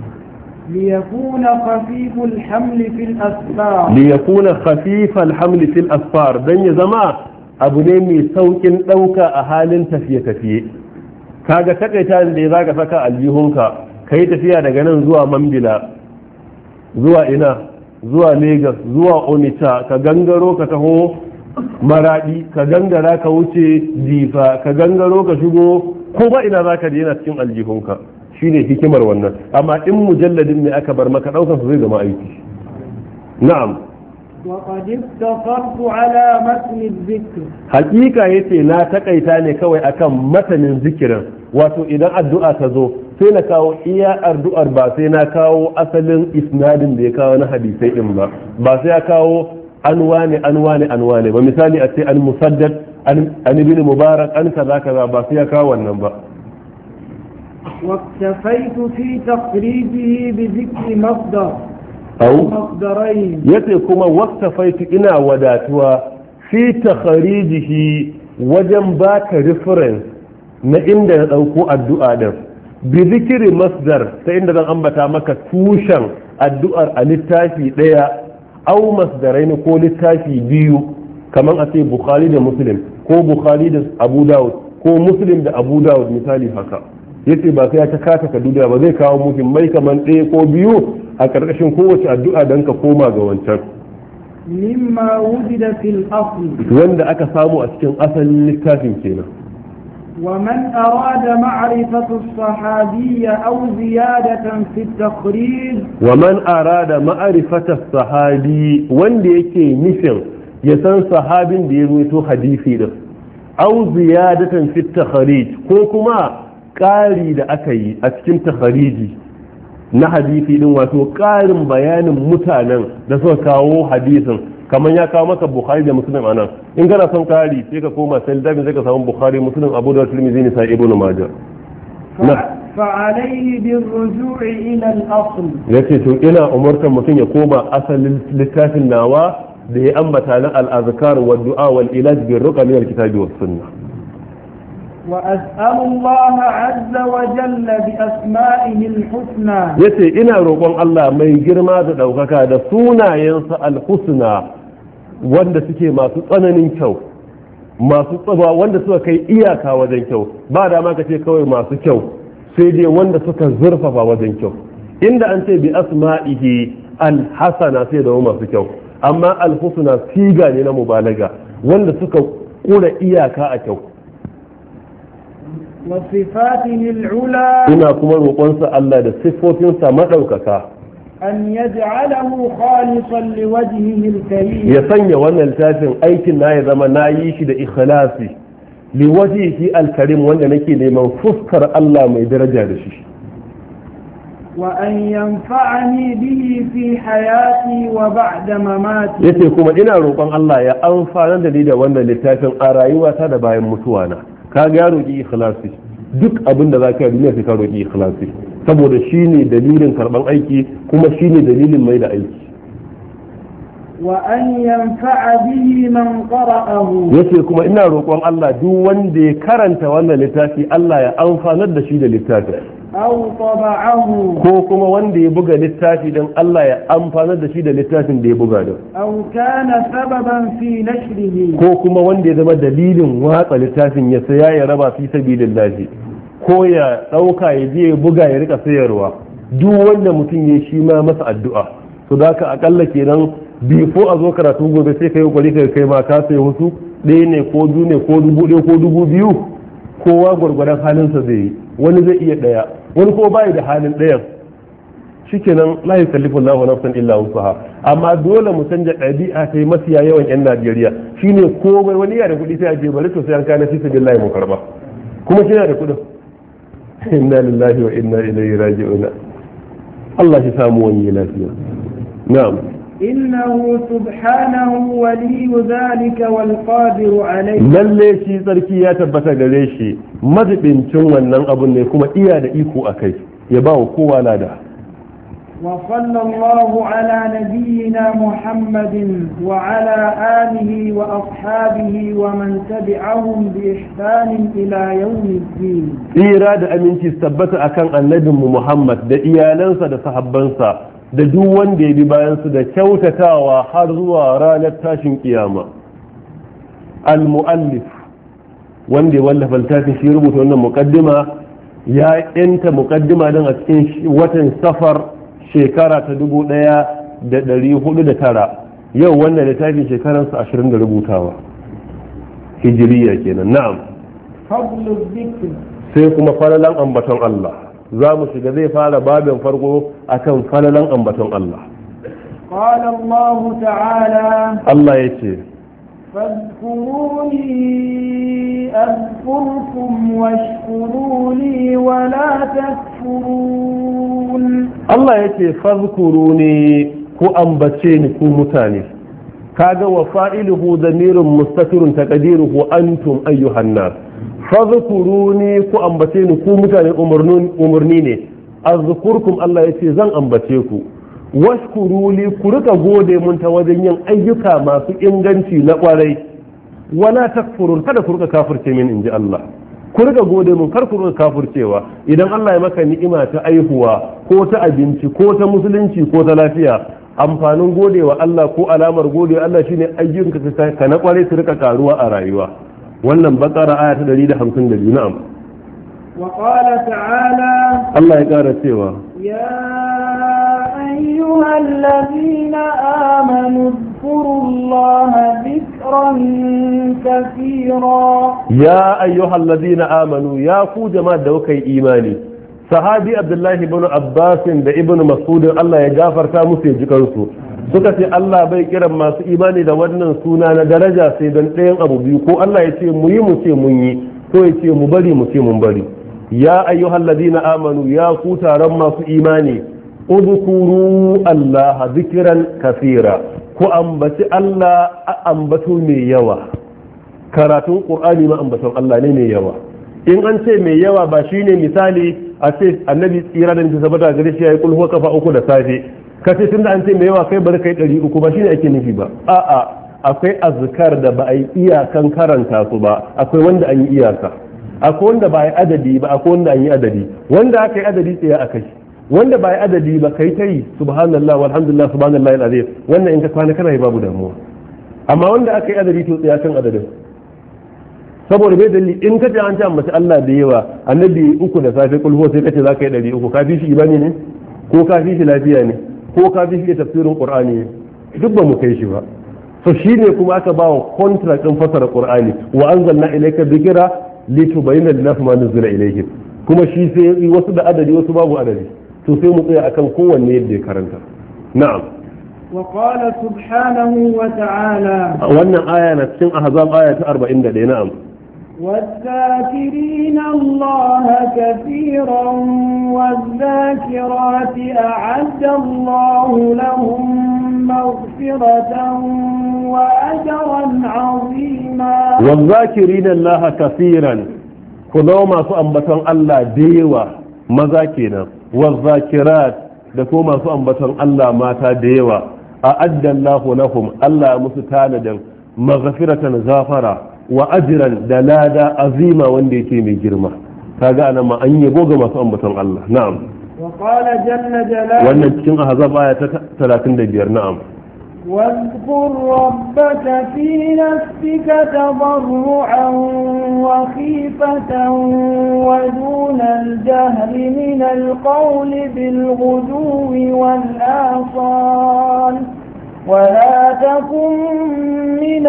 ليكون خفيف الحمل في الأسفار ليكون خفيف الحمل في الأسفار dan ya zama abu ne mai saukin ɗauka a halin tafiye-tafiye. Kaga takaita da ya zaka saka aljihunka kai tafiya daga nan zuwa Mambila, zuwa ina zuwa Lagos, zuwa Onitsha, ka gangaro ka taho Maradi, ka gangara ka wuce Difa, ka gangaro ka shigo ko ba ina zaka je yana cikin aljihunka, shine hikimar wannan. Amma in mujalladin ne aka bar maka daukan su zai zama aiki. Na'am. وقد اختصرت على متن الذكر حقيقة yace na takaita ne kawai akan matanin zikirin, wato idan addu'a ta zo sai na kawo iya addu'ar, ba sai na kawo asalin isnadin da ya kawo na hadisai din ba, ba sai ya kawo anwane anwane anwane ba, misali a ce an musaddad an ibn mubarak an kaza kaza, ba sai ya kawo wannan ba. واكتفيت في تخريجه بذكر مصدر au yace kuma waktafaitu ina wadatuwa fi takharijihi wajen baka reference na inda na dauko addu'a din bi zikiri masdar, ta inda zan ambata maka tushen addu'ar a littafi daya au masdaraini ko littafi biyu, kaman a ce Bukhari da Muslim ko Bukhari da Abu Dawud ko Muslim da Abu Dawud misali haka. Yace ba sai ya ta kata ka duda ba, zai kawo muhimmai kaman ɗaya ko biyu a ƙarƙashin kowace addu'a don ka koma ga wancan. Mimma wujida fil asl, wanda aka samu a cikin asalin littafin kenan. Wa man arada ma'rifatu as-sahabiyya aw ziyadatan fi at-takhrij wa man arada ma'rifata as-sahabi, wanda yake nufin ya san sahabin da ya ruwaito hadisi din, aw ziyadatan fi at-takhrij ko kuma ƙari da aka yi a cikin takhariji na hadisi din, wato ƙarin bayanin mutanen da suka kawo hadisin, kamar ya kawo maka Bukhari da Muslim anan, in kana son ƙari sai ka koma sai da sai ka samu Bukhari, Muslim, Abu Dawud, Tirmidhi, Nasa'i, Ibn Majah. فعليه بالرجوع إلى الأصل. yace to ina umurtar mutum ya koma asalin littafin nawa da ya ambata na al-azkar wa du'a wal ilaj bil ruqa min al-kitabi was sunnah. وأسأل الله عز وجل بأسمائه الحسنى yace ina roƙon Allah mai girma da ɗaukaka da sunayensa al-husna wanda suke masu tsananin kyau, masu tsaba wanda suka kai iyaka wajen kyau, ba da ma ka ce kawai masu kyau, sai dai wanda suka zurfafa wajen kyau. Inda an ce bi asma'ihi al-hasana sai da masu kyau, amma al-husna siga ne na mubalaga wanda suka kura iyaka a kyau. wa sifatihi al-ula, ina kuma roƙonsa Allah da siffofinsa madaukaka an yaj'alahu khalisan liwajhihi al-karim, ya sanya wannan littafin aikin na ya zama na yi shi da ikhlasi liwajhihi al-karim wanda nake neman fuskar Allah mai daraja da shi. wa an yanfa'ani bihi fi hayati wa ba'da mamati, yace kuma ina roƙon Allah ya amfana da ni da wannan littafin a rayuwata da bayan mutuwa na. Ka ga roƙi ikhlasi, duk abin da zaka yi duniya sai ka roƙi ikhlasi, saboda shine dalilin karban aiki kuma shine dalilin mai da aiki. wa an yanfa'a bihi man qara'ahu, yace kuma ina roƙon Allah duk wanda ya karanta wannan littafi Allah ya amfanar da shi da littafin, aw taba'ahu, ko kuma wanda ya buga littafi don Allah ya amfanar da shi da littafin da ya buga din, aw kana sababan fi nashrihi, ko kuma wanda ya zama dalilin watsa littafin ya saya ya raba fi sabilillah, ko ya ɗauka ya je ya buga ya rika sayarwa. Duk wanda mutum ya shi ma masa addu'a. To da ka akalla kenan bifo a zo karatu gobe sai ka yi kokari ka kai ma ka sai wasu ɗaya ne ko biyu ne ko dubu ɗaya ko dubu biyu, kowa gwargwadon halinsa zai yi. Wani zai iya ɗaya, wani ko bai da halin ɗayan. Shikenan la yukallifu Allahu nafsan illa wusaha. Amma dole mu canja ɗabi'a ta yi mafiya yawan 'yan Najeriya. Shine komai wani yana da kuɗi sai a je bari to sai an kana fi sabilillahi mu karba. Kuma shi yana da kuɗin. Inna lillahi wa inna ilaihi raji'un. Allah ya samu wani lafiya. Na'am. innahu subhanahu waliyyu dhalika wal qadiru alayhi, lalle shi tsarki ya tabbata gare shi majibincin wannan abun ne kuma iya da iko akai ya ba wa kowa lada. wa sallallahu ala nabiyyina muhammadin wa ala alihi wa ashabihi wa man tabi'ahum bi ihsanin ila yawmiddin. Tsira da aminci tabbata akan annabinmu Muhammad da iyalansa da sahabbansa da duk wanda ya bi bayansu da kyautatawa har zuwa ranar tashin kiyama. Al-mu'allif wanda ya wallafa littafin shi rubuta wannan muqaddima ya yanta muqaddima din a cikin watan safar shekara ta dubu ɗaya da ɗari hudu da tara. Yau wannan littafin shekaransa ashirin da rubutawa hijiriya kenan. Na'am. fadlu dhikr, sai kuma falalan ambaton Allah za mu shiga zai fara babin farko akan falalan ambaton Allah. qala Allah ta'ala, Allah ya ce fadhkuruni adhkurkum washkuruni wa la takfurun. Allah ya ce fadhkuruni ku ambace ni ku mutane. kaga wa fa'iluhu damirun mustatirun taqdiruhu antum ayyuhan nas. fadhkuruni ku ambace ni ku mutane umarni ne. azkurkum Allah ya ce zan ambace ku. washkuruli ku rika gode mun ta wajen yin ayyuka masu inganci na kwarai. wala takfurun kada ku rika kafirce min inji Allah. ku rika gode mun kar ku rika kafircewa. idan Allah ya maka ni'ima ta aihuwa ko ta abinci ko ta musulunci ko ta lafiya, amfanin godewa Allah ko alamar godewa Allah shine ayyukanka ka na kwarai su rika karuwa a rayuwa. wannan bakara aya ta ɗari da hamsin da biyu. na'am. wa qala ta'ala, Allah ya kara cewa ya ayyuhal ladina amanu dhkurullaha dhikran kathira. ya ayyuhal ladina amanu, ya ku jama'a da kuka yi imani. sahabi Abdullahi ibn Abbas da ibn Mas'ud Allah ya gafarta musu ya jikansu suka ce Allah bai kiran masu imani da wannan suna na daraja sai don ɗayan abu biyu, ko Allah ya ce mu yi mu ce mun yi, ko ya ce mu bari mu ce mun bari. ya ayyuhal ladina amanu, ya ku taron masu imani, udhkuru Allah zikran kathira, ku ambaci Allah ambato mai yawa. karatun Qur'ani ma ambaton Allah ne mai yawa. in an ce mai yawa ba shine misali a ce annabi tsira da nufin sabata gare shi ya yi kulhuwa kafa uku da safe ka ce tun da an ce mai yawa kai bari kai ɗari uku ba shine ake nufi ba. a'a akwai azkar da ba a yi iyakan karanta su ba, akwai wanda an yi iyaka, akwai wanda ba a yi adadi ba, akwai wanda an yi adadi. wanda aka yi adadi tsaye a kai, wanda ba a yi adadi ba kai ta yi subhanallah walhamdulillah subhanallah alazim, wannan in ka kwana kana yi babu damuwa. amma wanda aka yi adadi to tsaye kan adadin. saboda bai dalili in kace an ce ambaci Allah da yawa annabi uku da safe kulhu sai kace zaka yi ɗari uku ka fi shi imani ne ko ka fi shi lafiya ne ko ka fi shi tafsirin qur'ani ne duk ba mu kai shi ba so shine kuma aka ba wa contract din fasara qur'ani wa anzalna ilayka dhikra litubayyana lin-nasi ma nuzila ilayhim kuma shi sai wasu da adadi wasu babu adadi to sai mu tsaya akan kowanne yadda ya karanta na'am وقال سبحانه وتعالى wannan aya na cikin ahzab aya ta arba'in da ɗaya na'am والذاكرين الله كثيرا والذاكرات أعد الله لهم مغفرة وأجرا عظيما والذاكرين الله كثيرا كلما سأنبتن الله ديوة مذاكرين والذاكرات لكما سأنبتن الله ماتا ديوة أعد الله لهم الله مستاندا مغفرة غافرة wa ajiran da lada azima wanda yake mai girma kaga anan ma an yabo ga masu ambaton Allah na'am wa qala jalla jalaluhu wannan cikin ahzab aya ta talatin da biyar na'am واذكر ربك في نفسك تضرعا وخيفة ودون الجهر من القول بالغدو والآصال ولا تكن من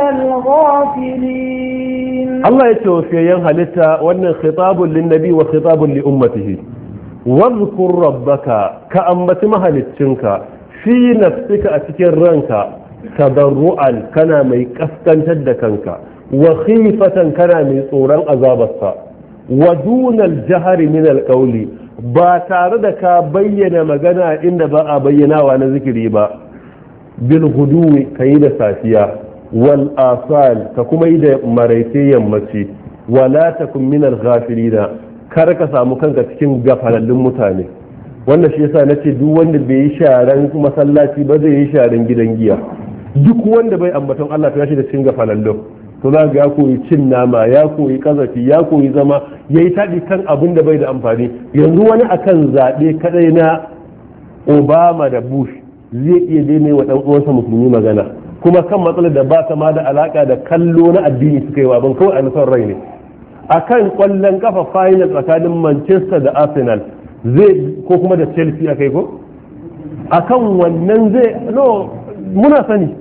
الغافلين الله يتوفي ينهلتا وأن خطاب للنبي وخطاب لأمته واذكر ربك كأمة مهلتشنك في نفسك أتكر رنك تضرعا كان ميكسكا تدكنك وخيفة كان ميصورا أزابتك ودون الجهر من القول باتاردك بين مغنى إن بقى بينا وانا ذكري با بالغدو كيد سافيا والآصال ككما يد مريتي يمتي ولا تكن من الغافلين كرك سامو kanka cikin gafalallun mutane wannan shi yasa nace duk wanda bai yi sharan masallaci ba zai yi sharan gidan giya duk wanda bai ambaton Allah ta shi da cikin gafalallun to za ga ya koyi cin nama ya koyi kazafi ya koyi zama yayi tadi kan abin da bai da amfani yanzu wani akan zabe kadai na Obama da Bush zai iya daina wa dan uwansa musulmi magana kuma kan matsalar da ba ta ma da alaka da kallo na addini suka yi wa ban kawai a nufin rai ne akan kwallon kafa final tsakanin Manchester da Arsenal zai ko kuma da Chelsea akai ko akan wannan zai no muna sani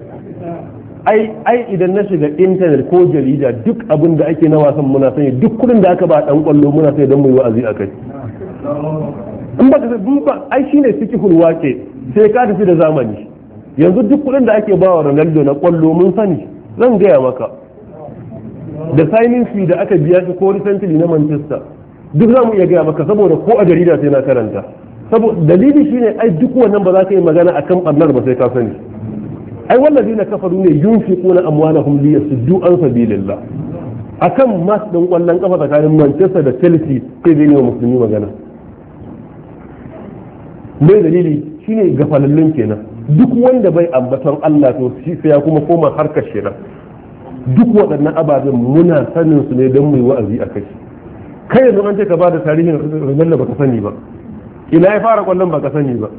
ai ai idan na shiga internet ko jarida duk abin da ake na wasan muna sani duk kudin da aka ba dan kwallo muna sani don mu yi wa'azi akai in ba ka ai shine fikihul wake sai ka tafi da zamani yanzu duk kudin da ake bawa Ronaldo na kwallo mun sani zan gaya maka da signing fee da aka biya shi ko recently na Manchester duk za mu iya gaya maka saboda ko a jarida sai na karanta saboda dalili shine ai duk wannan ba za ka yi magana akan barnar ba sai ka sani ai wallazina kafaru ne yunfiquna amwalahum liyasuddu an sabilillah akan mas din kwallon kafa tsakanin Manchester da Chelsea sai dai ne wa musulmi magana mai dalili shine gafalallun kenan duk wanda bai ambaton Allah to shi sai ya kuma koma harkar shira duk waɗannan ababen muna sanin su ne don mu yi wa'azi a kai kai yanzu an ce ka bada tarihin Ronaldo baka sani ba ina ya fara kwallon baka sani ba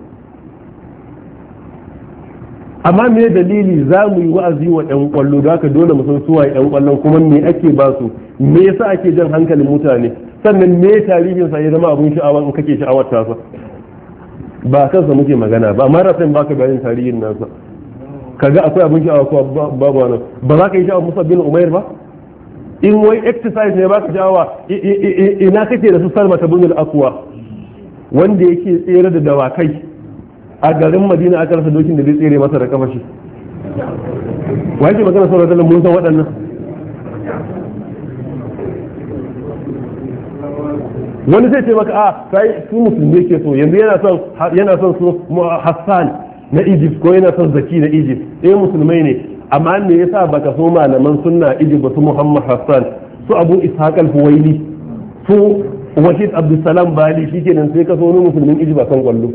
amma me dalili za mu yi wa'azi wa ɗan kwallo da haka dole mu san suwaye ɗan kwallon kuma me ake ba su me yasa ake jan hankalin mutane sannan me tarihin sa ya zama abin sha'awa in kake sha'awar tasa ba kansa muke magana ba amma rasin baka bayanin tarihin nasa kaga akwai abin sha'awa ko babu wannan ba za ka yi sha'awar Musa bin Umair ba in wai exercise ne baka sha'awa ina kake da su Salma ta bin al-Aqwa wanda yake tsere da dawakai a garin Madina aka rasa dokin da zai tsere masa da kafashi wai ke magana sauran da mun san waɗannan wani zai ce maka a sai su musulmi ke so yanzu yana son yana son su Hassan na Egypt ko yana son Zaki na Egypt eh musulmai ne amma me yasa baka so malaman sunna Egypt ba su Muhammad Hassan su Abu Ishaq al-Huwaini su Wahid Abdulsalam Bali shikenan sai ka so wani musulmin Egypt ba kan kwallo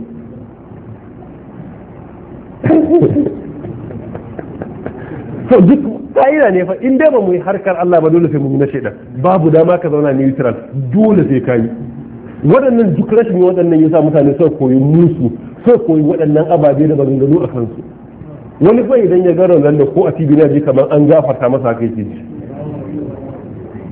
so duk ka'ida ne fa in dai ba mu yi harkar Allah ba dole sai mu yi na shaidan babu dama ka zauna neutral dole sai ka yi waɗannan duk rashin waɗannan yasa mutane suka koyi musu suka koyi waɗannan ababe da maganganu a kansu wani fa idan ya ga Ronaldo ko a T V na ji kamar an gafarta masa kai ke ji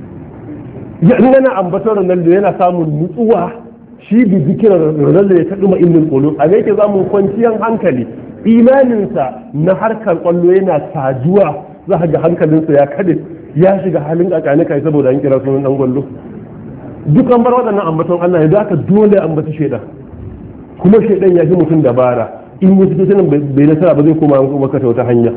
ya nana ambaton Ronaldo yana samun nutsuwa shi bi zikirar Ronaldo ya taɗuma ilmin ƙulu a yake zamu kwanciyar hankali imaninsa na harkar ƙwallo yana sajuwa za ga hankalinsa ya kade ya shiga halin kakani kai saboda an kira sunan dan ƙwallo duk an bar waɗannan ambaton Allah ya haka dole ambaci shaidan kuma shaidan ya fi mutum dabara in yi cikin bai nasara ba zai koma maka ta wata hanya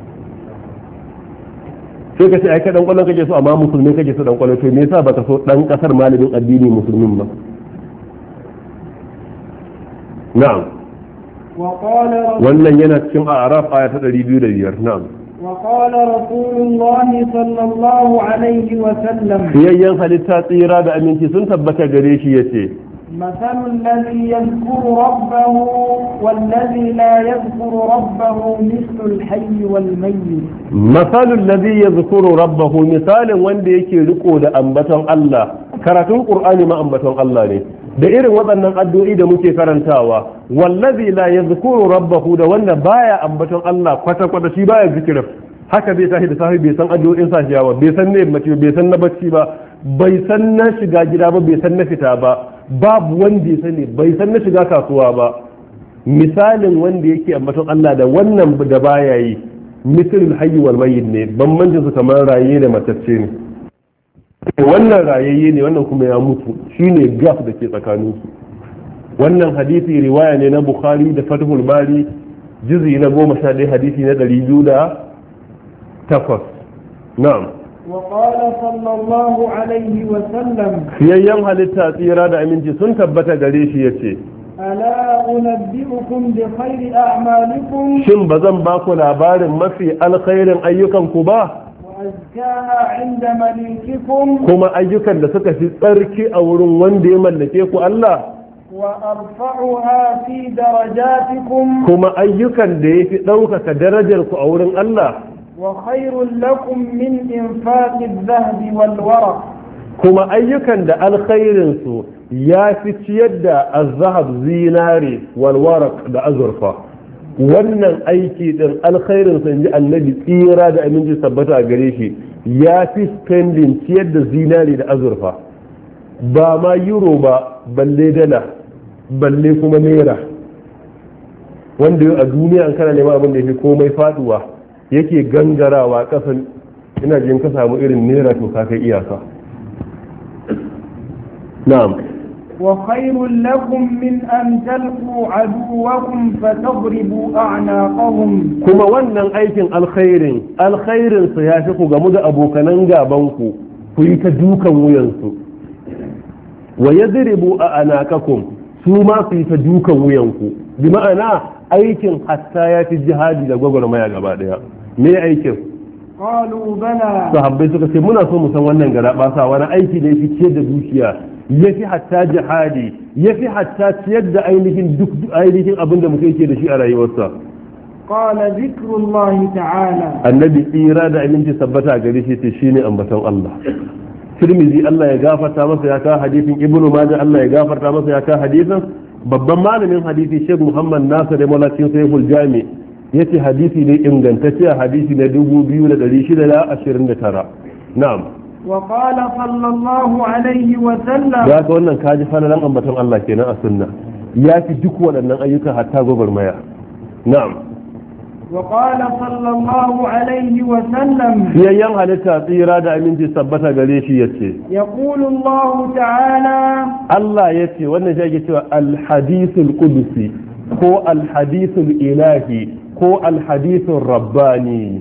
sai ka ce ai kai dan ƙwallon kake so amma musulmi kake so dan ƙwallo to me yasa baka so dan kasar malamin addini musulmin ba na'am wannan yana cikin a'raf aya ta ɗari biyu da biyar na'am وقال رسول الله صلى الله عليه وسلم fiyayyen halitta tsira da aminci sun tabbata gare shi yace مثل الذي يذكر ربه والذي لا يذكر ربه مثل الحي والميت مثل الذي يذكر ربه مثال wanda yake riko da ambaton Allah karatun Qur'ani ma ambaton Allah ne da irin waɗannan addu'o'i da muke karantawa wallazi la yadhkuru rabbahu da wanda baya ambaton Allah kwata kwata shi baya zikirin haka zai tashi da safi bai san addu'o'in safiya ba bai san ne mace bai san na bacci ba bai san na shiga gida ba bai san na fita ba babu wanda ya sani bai san na shiga kasuwa ba misalin wanda yake ambaton Allah da wannan da baya yi misalul hayy wal mayyit ne bambancin su kamar raye da matacce ne wannan rayayye ne wannan kuma ya mutu shine gaf da ke tsakanin su wannan hadisi riwaya ne na Bukhari da Fathul Bari juzi na goma sha ɗaya hadisi na ɗari biyu da takwas na'am وقال صلى الله عليه وسلم fiyayyen halitta tsira da aminci sun tabbata gare shi yace ألا أنبئكم بخير أعمالكم shin bazan ba ku labarin mafi alkhairin ayyukanku ba وأزكاها عند مليككم kuma ayyukan da suka fi tsarki a wurin wanda ya mallake ku Allah وأرفعها في درجاتكم kuma ayyukan da ya fi ɗaukaka darajar ku a wurin Allah وخير لكم من إنفاق الذهب والورق kuma ayyukan da alkhairinsu ya fi ciyar da azhab zinare walwarak da azurfa wannan aiki din alkhairinsa inji annabi tsira da aminci tabbata a gare shi ya fi spending ciyar da zinare da azurfa ba ma euro ba balle dala balle kuma naira wanda a duniya an kana neman abin da ya fi komai faduwa yake gangarawa kasan ina jin ka samu irin naira to ka kai iyaka na'am وخير لكم من أن تلقوا عدوكم فتضربوا أعناقهم kuma wannan aikin alkhairin alkhairin sa ya fi ku gamu da abokanan gabanku ku yi ta dukan wuyansu wa yadribu a'naqakum su ma su yi ta dukan wuyanku bi ma'ana aikin hatta ya fi jihadi da gwagwarmaya gaba daya me aikin qalu bala sahabbai suka ce muna so mu san wannan gara ba sa wani aiki da yafi ciyar da dukiya yafi hatta jihadi yafi hatta ciyar da ainihin duk ainihin abin da mutum yake da shi a rayuwarsa qala zikrullahi ta'ala annabi tsira da aminci sabbata gare shi ce shine ambaton Allah Tirmidhi Allah ya gafarta masa ya ka hadisin Ibn Majah Allah ya gafarta masa ya ka hadisin babban malamin hadisi Sheikh Muhammad Nasir da Malakin Sayyidul Jami yace hadisi ne ingantacce hadisi na dubu biyu da ɗari shida da ashirin da tara na'am wa qala sallallahu alaihi wa sallam ya ga wannan kaji falalan ambaton Allah kenan a sunna ya fi duk waɗannan ayyuka hatta gwagwarmaya na'am وقال صلى الله عليه وسلم fiyayyen halitta tsira da aminci sabbata gare shi yace يقول الله تعالى Allah yace wannan shi ake cewa al-hadithul qudusi ko al-hadithul ilahi ko al-hadithur rabbani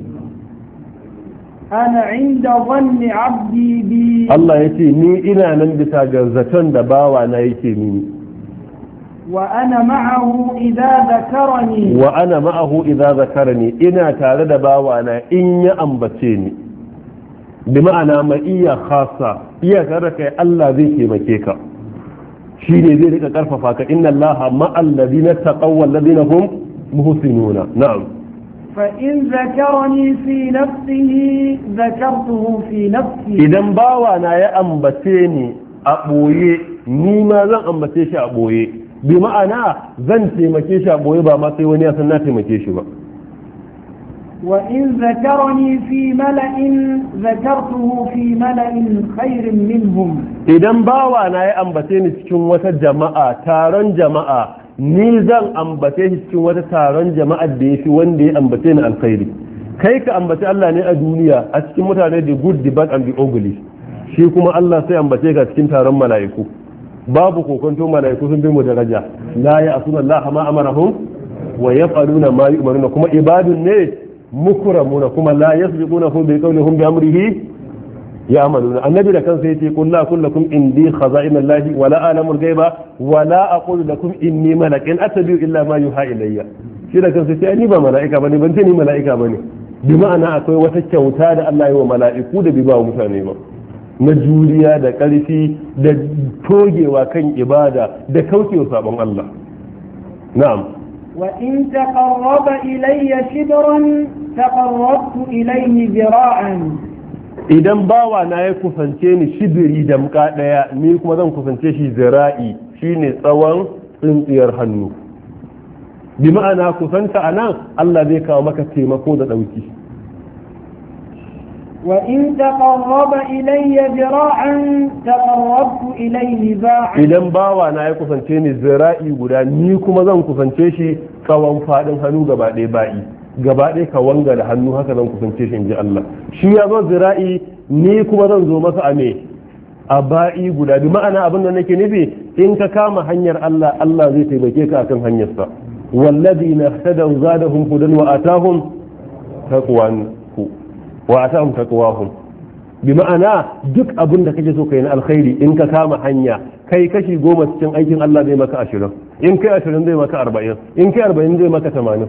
أنا عند ظن عبدي بي Allah yace ni ina nan bisa ga zaton da bawa na yake mini وأنا معه إذا ذكرني wa ana ma'ahu idza zakarani ina tare da bawana in ya ambace ni bi ma'ana ma iya khassa iya tare kai Allah zai taimake ka shine zai rika karfafa ka inna Allaha ma'al ladina taqaw wal ladina hum muhsinuna na'am فإن ذكرني في نفسه ذكرته في نفسي idan bawana ya ambace ni a boye ni ma zan ambace shi a boye bi ma'ana zan taimake shi a boye ba ma sai wani ya san na taimake shi ba وإن ذكرني في ملأ ذكرته في ملأ خير منهم idan bawa na ya ambace ni cikin wata jama'a taron jama'a ni zan ambace shi cikin wata taron jama'a da yafi wanda ya ambace ni alkhairi kai ka ambace Allah ne a duniya a cikin mutane the good the bad and the ugly shi kuma Allah sai ambace ka cikin taron mala'iku babu kokonto mala'iku sun bi mu daraja la ya asuna Allah ma amarahum wa yaf'aluna ma yu'maruna kuma ibadun ne mukramuna kuma la yasbiqunahu bi qawlihim bi amrihi ya'maluna annabi da kansa yace qul la kullakum indi khaza'in Allah wa la a'lamu al-ghaiba wa la aqulu lakum inni malakun atabi'u illa ma yuha ilayya shi da kansa yace ni ba mala'ika bane ban ce ni mala'ika bane bi ma'ana akwai wata kyauta da Allah ya wa mala'iku da bi ba mutane ba na juriya da ƙarfi da togewa kan ibada da kaucewa sabon Allah na'am وإن تقرب إلي شبرا تقربت إليه ذراعا idan bawa na ya kusance ni shibiri da muka daya ni kuma zan kusance shi zira'i shine tsawon tsintsiyar hannu bi ma'ana kusanta anan Allah zai kawo maka taimako da dauki وإن تقرب إلي ذراعا تقربت إليه باعا idan bawa na ya kusance ni zira'i guda ni kuma zan kusance shi tsawon fadin hannu gaba ɗaya ba'i gaba ɗaya ka wanga da hannu haka zan kusance shi inji Allah shi ya zo zira'i ni kuma zan zo masa a me a ba'i guda bi ma'ana abin da nake nufi in ka kama hanyar Allah Allah zai taimake ka akan hanyarsa walladina ihtadaw zadahum hudan wa atahum taqwan wa atahum taqwahum bi ma'ana duk abin da kake so kai na alkhairi in ka kama hanya kai kashi goma cikin aikin Allah zai maka ashirin in kai ashirin zai maka arba'in in kai arba'in zai maka tamanin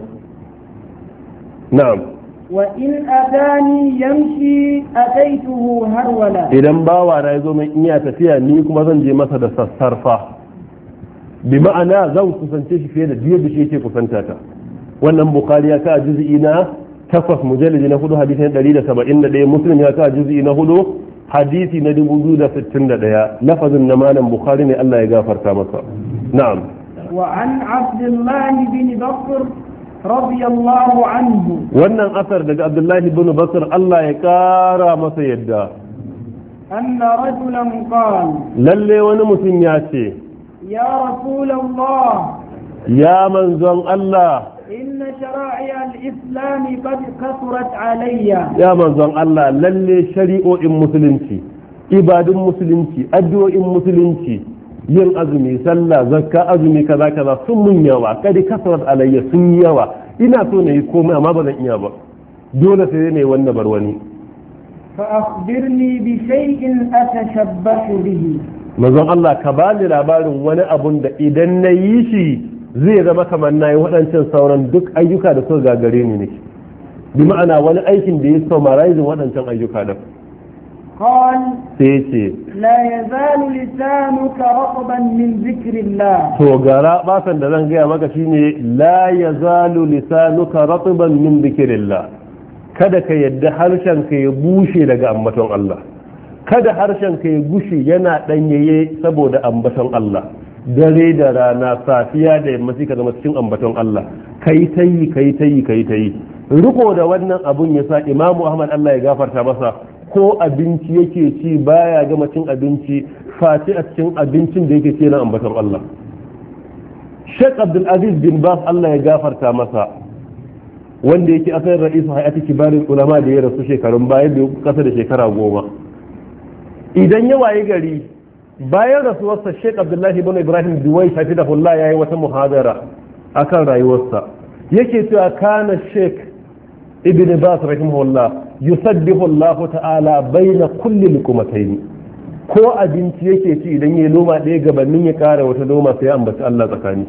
na'am wa in atani yamshi ataituhu harwala idan bawa na yazo mai iya tafiya ni kuma zan je masa da sassarfa bi ma'ana zan kusance shi fiye da biyar da shi yake kusanta ta wannan bukhari ya ka juz'i na takwas mujallidi na hudu hadisi na ɗari da saba'in da ɗaya muslim ya ka juz'i na hudu hadisi na dubu biyu da sittin da ɗaya lafazin na malam bukhari ne Allah ya gafarta masa na'am wa an abdullahi bin bakr radiyallahu anhu wannan asar daga abdullahi bin bakr Allah ya kara masa yadda anna rajulan qala lalle wani mutum ya ce ya rasulullah ya manzon Allah إن شرائع الإسلام قد كثرت علي يا منزون الله للي شريعة مسلمتي إبادة مسلمتي أدوء مسلمتي yin azumi sallah zakka azumi kaza kaza sun mun yawa kadi kasrat alayya sun yawa ina so ne komai amma ba zan iya ba dole sai ne wannan bar wani fa akhbirni bi shay'in atashabbahu bihi manzon Allah ka bani labarin wani abun da idan na yi shi zai zama kamar na yi waɗancan sauran duk ayyuka da suka gagare ni ne bi ma'ana wani aikin da ya summarizing waɗancan ayyuka da قال سيتي لا يزال لسانك رطبا من ذكر الله to gara basan da zan gaya maka shine la yazalu lisanuka ratiban min dhikrillah kada ka yadda harshen ka ya bushe daga ambaton Allah kada harshen ka ya gushe yana danyaye saboda ambaton Allah dare da rana safiya da yammaci ka zama cikin ambaton Allah kai tayi kai tayi kai tayi riko da wannan abun yasa Imam Ahmad Allah ya gafarta masa ko abinci yake ci baya gama cin abinci face a cikin abincin da yake ci na ambaton Allah Sheikh Abdul Aziz bin Baz Allah ya gafarta masa wanda yake asalin ra'isu hayati kibarin ulama da ya rasu shekarun baya da kasa da shekara goma idan ya waye gari bayan rasuwarsa Sheikh Abdullahi ibn Ibrahim Duwai hafidahullah yayi wata muhadara akan rayuwarsa yake cewa kana Sheikh Ibn Baz rahimahullah yusabbihu Allah ta'ala baina kulli luqmatayn ko abinci yake ci idan yayi loma ɗaya gabanin ya kara wata loma sai ya ambaci Allah tsakani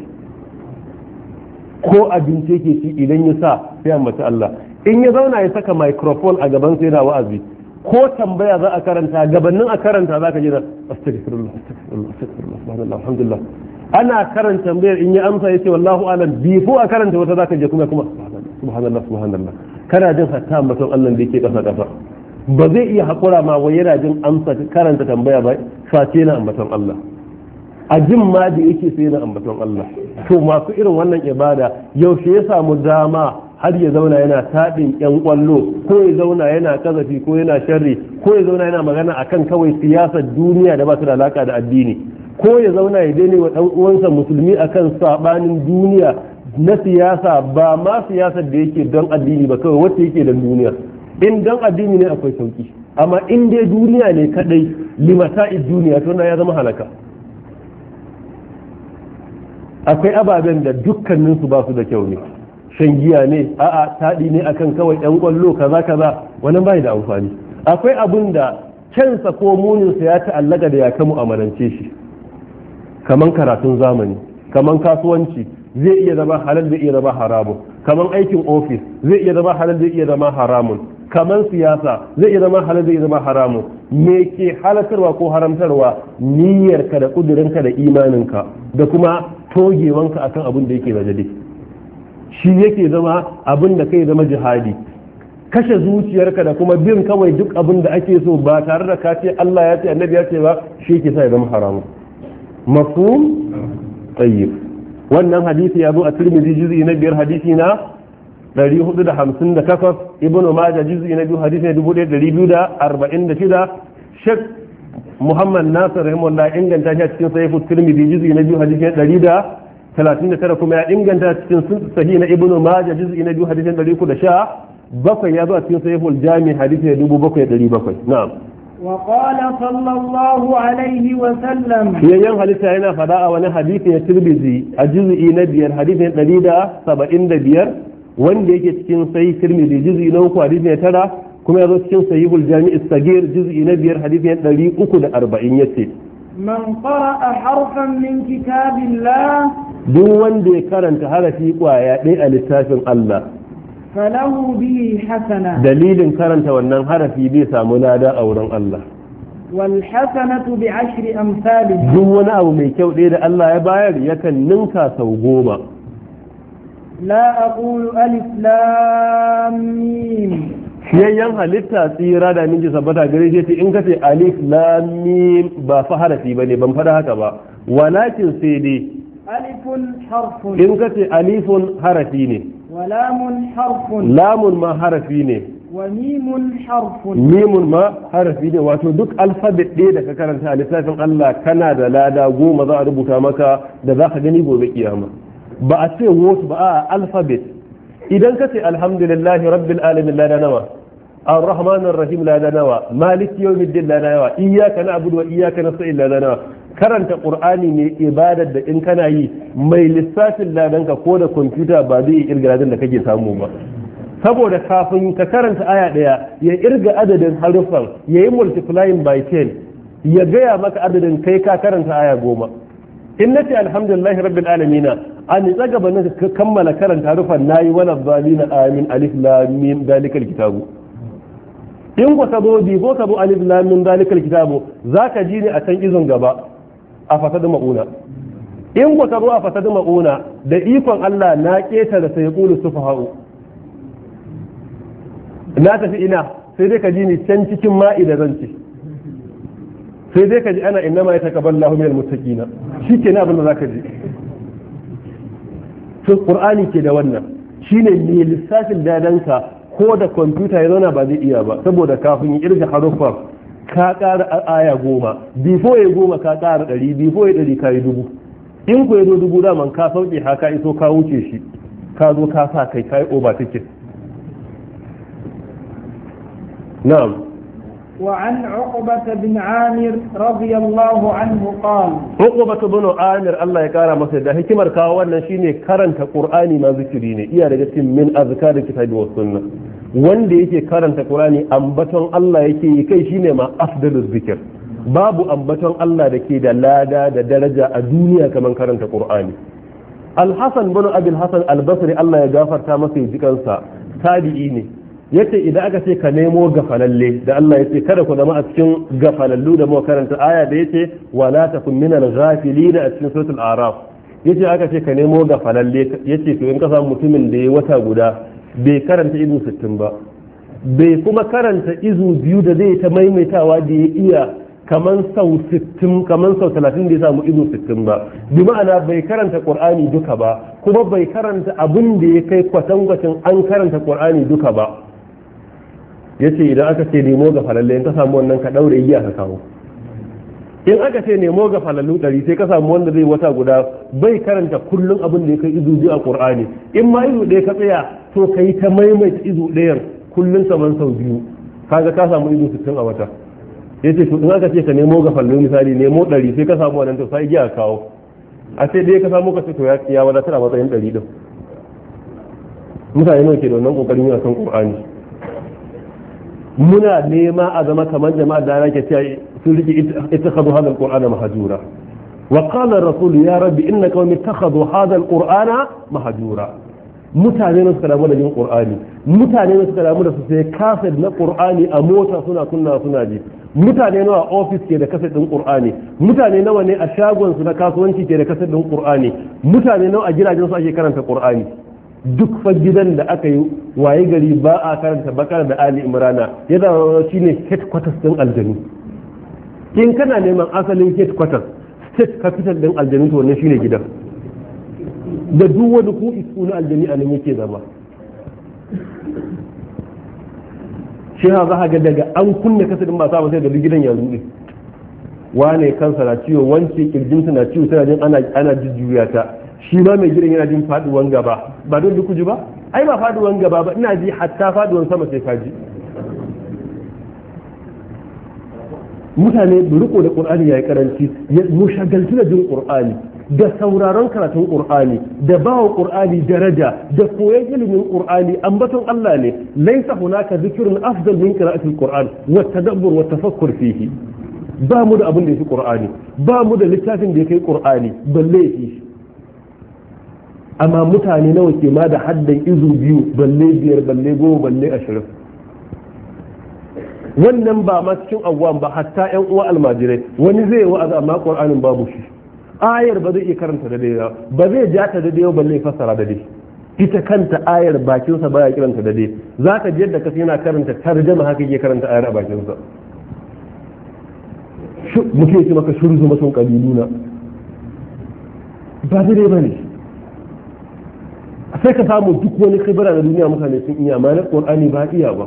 ko abinci yake ci idan ya sa sai ya ambaci Allah in ya zauna ya saka microphone a gaban sai yana wa'azi ko tambaya za a karanta gabanin a karanta zaka ji da astaghfirullah astaghfirullah astaghfirullah subhanallah alhamdulillah ana karanta tambayar in ya amsa yace wallahu alam bifo a karanta wata zaka je kuma kuma subhanallah subhanallah kana jin hatta ambaton Allah da yake kasa kasa ba zai iya hakura ma wai yana jin amsa karanta tambaya ba face na ambaton Allah a jin ma da yake sai na ambaton Allah to masu irin wannan ibada yaushe ya samu dama har ya zauna yana taɗin yan ƙwallo ko ya zauna yana kazafi ko yana sharri ko ya zauna yana magana akan kawai siyasar duniya da ba su da alaka da addini ko ya zauna ya daina wa ɗan uwansa musulmi akan saɓanin duniya na siyasa ba ma siyasar da yake don addini ba kawai wacce yake don duniya. In don addini ne akwai sauki, amma in dai duniya ne kadai limata'id duniya to na ya zama halaka. Akwai ababen da dukkanin su ba su da kyau ne, shan giya ne, a'a taɗi ne akan kawai ɗan ƙwallo kaza kaza, wannan bai da amfani. Akwai abun da kyansa ko muninsa ya ta'allaka da ya ka mu'amalance shi, kaman karatun zamani, kaman kasuwanci zai iya zama halal zai iya zama haramun, kaman aikin ofis zai iya zama halal zai iya zama haramun, kaman siyasa zai iya zama halal zai iya zama haramun. Me ke halatarwa ko haramtarwa? Niyyarka da kudurinka da imaninka da kuma togewanka akan abin da yake najade, shi yake zama abin da kai zama jihadi. Kashe zuciyarka da kuma bin kawai duk abin da ake so ba tare da ka ce Allah ya ce annabi ya ce ba, shi ke sa ya zama haramun. Mafhum? Tayyib. Wannan hadisi ya zo a Tirmidhi juz'i na biyar hadisi na ɗari hudu da hamsin da takwas, Ibn Majah juz'i na biyu hadisi na dubu ɗaya ɗari biyu da arba'in da shida, Sheikh Muhammad Nasir rahimahullah inganta shi a cikin Sahih Tirmidhi juz'i na biyu hadisi na ɗari da talatin da tara, kuma ya inganta cikin Sahih na Ibn Majah juz'i na biyu hadisi na ɗari uku da sha bakwai, ya zo a cikin Sahih Jami hadisi na dubu bakwai ɗari bakwai. Na'am. وقال صلى الله عليه وسلم يين حديث هنا فداء وانا حديث الترمذي الجزء نبير حديث دليل سبعين دبير wanda yake cikin sahih tirmidhi juz'i na uku hadisi na tara, kuma yazo cikin sahihul jami' as-saghir juz'i na biyar hadisi na ɗari uku da arba'in yace man qara'a harfan min kitabillah, duk wanda ya karanta harafi kwaya ɗaya a littafin Allah, falahu bihi hasana, dalilin karanta wannan harafi bai samu lada a wurin Allah. wal hasanatu bi ashri amsalih, duk wani abu mai kyau ɗaya da Allah ya bayar yakan ninka sau goma. la aqulu alif lam mim, fiyayyen halitta tsira da miji sabbata gare shi in kace alif lam mim ba fa harafi bane, ban fada haka ba, walakin sai dai alifun harfun, in kace alifun harafi ne, ولام حرف, lamun ma harafi ne, وميم حرف, mimun ma harafi ne. Wato duk alfabet ɗaya da ka karanta a littafin Allah kana da lada goma za a rubuta maka da za ka gani gobe kiyama. Ba a ce wasu ba a alfabet. Idan ka ce alhamdulillahi rabbil alamin lada nawa, ar-rahman ar-rahim lada nawa, maliki yawmiddin lada nawa, iyyaka na'budu wa iyyaka nasta'in lada nawa. Karanta qur'ani ne ibadar da in kana yi mai lissafin ladanka ko da kwamfuta ba zai irga ladan da kake samu ba, saboda kafin ka karanta aya daya ya irga adadin haruffan ya yi multiplying by ten ya gaya maka adadin kai ka karanta aya goma. In na ce alhamdulillahi rabbil alamina a ni tsaga ba ka kammala karanta haruffan nayi wala zalina amin alif lam mim dalikal kitabu. In ku sabo bi ko sabo alif lam mim dalikal kitabu zaka ji ne a can izon gaba a fasadu ma'una. In ku zo a fasadu ma'una da ikon Allah na keta da sai kulu sufaha'u, na tafi ina sai dai ka ji ni can cikin ma'ida zan ce, sai dai ka ji ana inna ma ya taqabbalu Allahu minal muttaqina, shikenan abin da zaka ji. To Qur'ani ke da wannan, shine ne lissafin dadanka ko da kwamfuta ya zauna ba zai iya ba, saboda kafin ya irga haruffan ka ƙara aya goma, bifo ya goma ka ƙara ɗari, bifo ya ɗari ka yi dubu. In ku ya zo dubu daman ka sauke haka iso ka wuce shi, ka zo ka sa kai ka yi oba ticket. Na'am. وعن عقبة بن عامر رضي الله عنه قال عقبة بن عامر الله يكرم masa da hikimar kawo wannan shine karanta Qur'ani ma zikiri ne, iya daga cikin min azkar kitabi was sunna. Wanda yake karanta Qur'ani ambaton Allah yake yi kai shine ma afdaluz zikir. Babu ambaton Allah da ke da lada da daraja a duniya kamar karanta Qur'ani. Al-Hasan bin Abi al-Hasan al-Basri Allah ya gafarta masa jikansa, tabi'i ne. Yace idan aka ce ka nemo gafalalle da Allah yace kada ku zama a cikin gafalallu da mu karanta aya da yace wala takun minal ghafilin a cikin suratul araf, yace aka ce ka nemo gafalalle yace to in ka samu mutumin da ya wata guda bai karanta izu sittin ba, bai kuma karanta izu biyu da zai ta maimaitawa da ya iya kaman sau sittin kaman sau talatin da ya samu izu sittin ba, bi ma'ana bai karanta qur'ani duka ba kuma bai karanta abin da ya kai kwatankwacin an karanta qur'ani duka ba yace idan aka ce nemo ga falalle in ka samu wannan ka daure igiya ka kawo in aka ce nemo ga falallu ɗari sai ka samu wanda zai wata guda bai karanta kullum abin da ya kai izu biyu a qur'ani in ma izu ɗaya ka tsaya to kai ta maimaita izu ɗayan kullum saman sau biyu kaga ka samu izu sittin a wata yace to in aka ce ka nemo ga falallu misali nemo ɗari sai ka samu wannan to sai igiya ka kawo a sai dai ka samu ka ce to ya ya wadatar a matsayin ɗari din mutane nawa ke da wannan kokarin yin san qur'ani muna nema a zama kamar jama'a da ana ke cewa sun rike ittakhadhu hadha alqur'ana mahjura wa qala ar-rasul ya rabbi inna qaumi ittakhadhu hadha alqur'ana mahjura mutane ne suka damu da yin qur'ani mutane ne suka damu da su sai kaset na qur'ani a mota suna kunna suna ji mutane nawa a office ke da kaset din qur'ani mutane nawa ne a shagon su na kasuwanci ke da kaset din qur'ani mutane nawa a gidajen su ake karanta qur'ani duk fa gidan da aka yi waye gari ba a karanta bakar da ali imrana yana shine headquarters din aljanu in kana neman asalin headquarters state capital din aljanu to wannan shine gidan da duk wani ku isu na aljani a nan yake zama shi ha za ga daga an kunna kasa din ba sa ba sai da gidan ya zuɗe wane kansa na ciwo wance kirjinta na ciwo tana jin ana ana jujjuya ta shi ma mai gidan yana jin faduwan gaba ba don duk ji ba ai ba faduwan gaba ba ina ji hatta faduwan sama sai ka ji mutane da riko da qur'ani yayi karanci mu shagaltu da jin qur'ani da sauraron karatun qur'ani da bawa qur'ani daraja da koyon ilimin qur'ani ambaton Allah ne laysa hunaka dhikrun afdal min qira'ati al-qur'an wa tadabbur wa tafakkur fihi ba mu da abin da yake qur'ani ba mu da littafin da yake qur'ani balle yake amma mutane nawa ke ma da haddan izu biyu balle biyar balle goma balle ashirin wannan ba ma cikin awwam ba hatta yan uwa almajirai wani zai wa'azi amma qur'anin babu shi ayar ba zai iya karanta da dai ba zai ja ta da dai balle fassara da dai ita kanta ayar bakin sa baya kiranta da dai zaka ji yadda kace yana karanta tarjuma haka yake karanta ayar a bakin sa muke ce maka shurzu masun kabiluna ba dai bane sai ka samu duk wani khibra na duniya mutane sun iya amma na qur'ani ba iya ba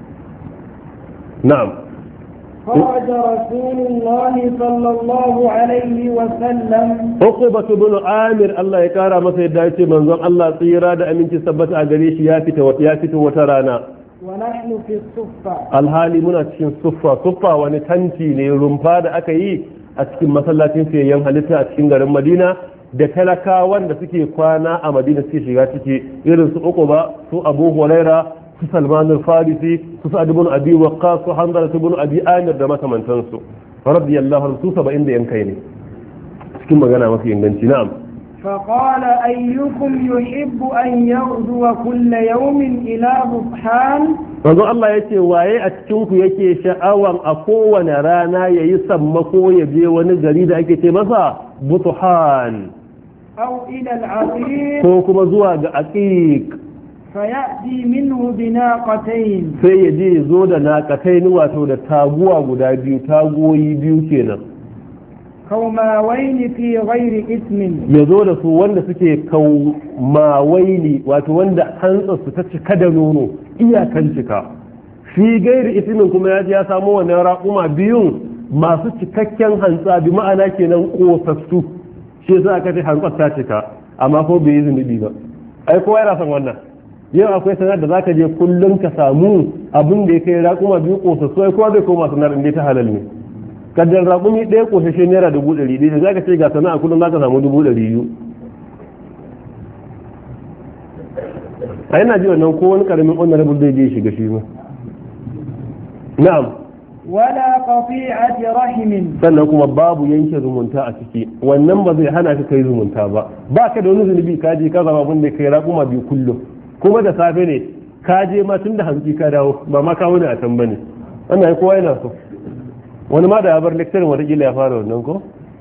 na'am خرج رسول الله صلى الله عليه وسلم عقبة بن عامر الله يكارى مسا يدعي منظم الله tsira da aminci sabbata a gare shi ya fita ya fito wata rana ونحن في الصفة alhali muna cikin suffa suffa wani tanti ne rumfa da aka yi a cikin masallacin fiyayyen halitta a cikin garin Madina da talakawan da suke kwana a Madina suke shiga ciki irin su Uqba su Abu Huraira su Salman al-Farisi su Sa'd ibn Abi Waqqas su Hamza ibn Abi Amir da makamantansu radiyallahu anhu su saba'in da yankai ne cikin magana mafi inganci na'am فقال أيكم يحب أن يغدو كل يوم إلى بطحان manzo Allah ya ce waye a cikin ku yake sha'awan a kowane rana ya yi sammako ya je wani gari da ake ce masa butuhan أو إلى العقيق ko kuma zuwa ga aqiq فيأتي منه بناقتين sai ya je zo da naqatayn wato da taguwa guda biyu tagoyi biyu kenan كوماوين في غير اسم ya zo da su wanda suke kaumawaini wato wanda hantsa su ta cika da nono iyakan cika fi gairi ismin kuma ya ji ya samu wannan raƙuma biyun masu cikakken hantsa bi ma'ana kenan kosassu shi yasa aka ce hantsar ta cika amma ko bai yi zunubi ba ai kowa yana son wannan yau akwai sanar da zaka je kullum ka samu abin da ya kai raƙuma biyu kosassu ai kowa zai koma sanar inda ta halal ne kaddar raƙumi ɗaya ƙosashe naira dubu ɗari ɗaya da za ka ce ga sana'a kullum za ka samu dubu ɗari biyu a yana ji wannan ko wani ƙaramin honorable zai je shiga shi ma na'am wala qati'ati rahimin sannan kuma babu yanke zumunta a ciki wannan ba zai hana ka kai zumunta ba ba ka da wani zunubi ka je ka zama abin da kai raƙuma biyu kullum kuma da safe ne ka je ma tun da hantsi ka dawo ba ma kawo ne a can bane wannan kowa yana so wani ma da ya bar lecturing watakila ya fara wannan ko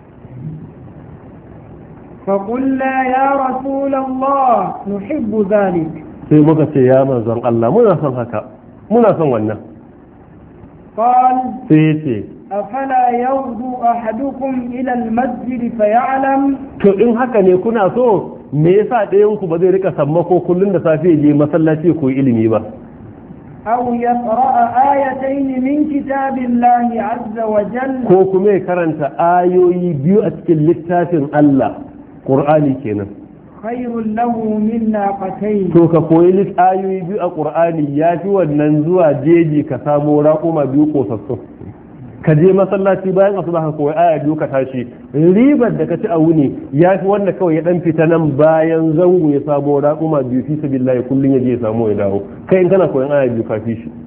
فقلنا يا رسول الله نحب ذلك sai muka ce ya manzon Allah muna son haka muna son wannan قال sai ya ce أفلا يغدو أحدكم إلى المسجد فيعلم to in haka ne kuna so me yasa ɗayan ku ba zai rika sammako kullun da safe je masallaci ko ilimi ba أو يقرأ آيتين من كتاب الله عز وجل ko kuma ya karanta ayoyi biyu a cikin littafin Allah Qur'ani kenan خير له من ناقتين to ka koyi ayoyi biyu a Qur'ani yafi wannan zuwa jeji ka samo raƙuma biyu kosassu ka je masallaci bayan asuba ka koyi aya biyu ka tashi ribar da ka ci a wuni yafi wanda kawai ya dan fita nan bayan zango ya samo raƙuma biyu fi sabilillah kullun ya je ya samu ya dawo kai in kana koyan aya biyu ka fi shi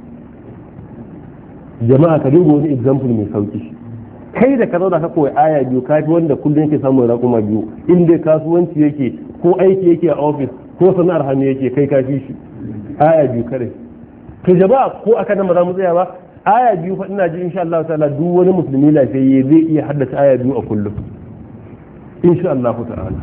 jama'a ka duba wani example mai sauki kai da ka zauna ka koyi aya biyu ka fi wanda kullun yake samun raƙuma biyu in dai kasuwanci yake ko aiki yake a office ko sana'ar hannu yake kai ka fi shi aya biyu kare to jama'a ko aka nan ba za mu tsaya ba aya biyu fa ina ji insha Allah ta'ala duk wani musulmi lafiyayye zai iya haddace aya biyu a kullum insha Allah ta'ala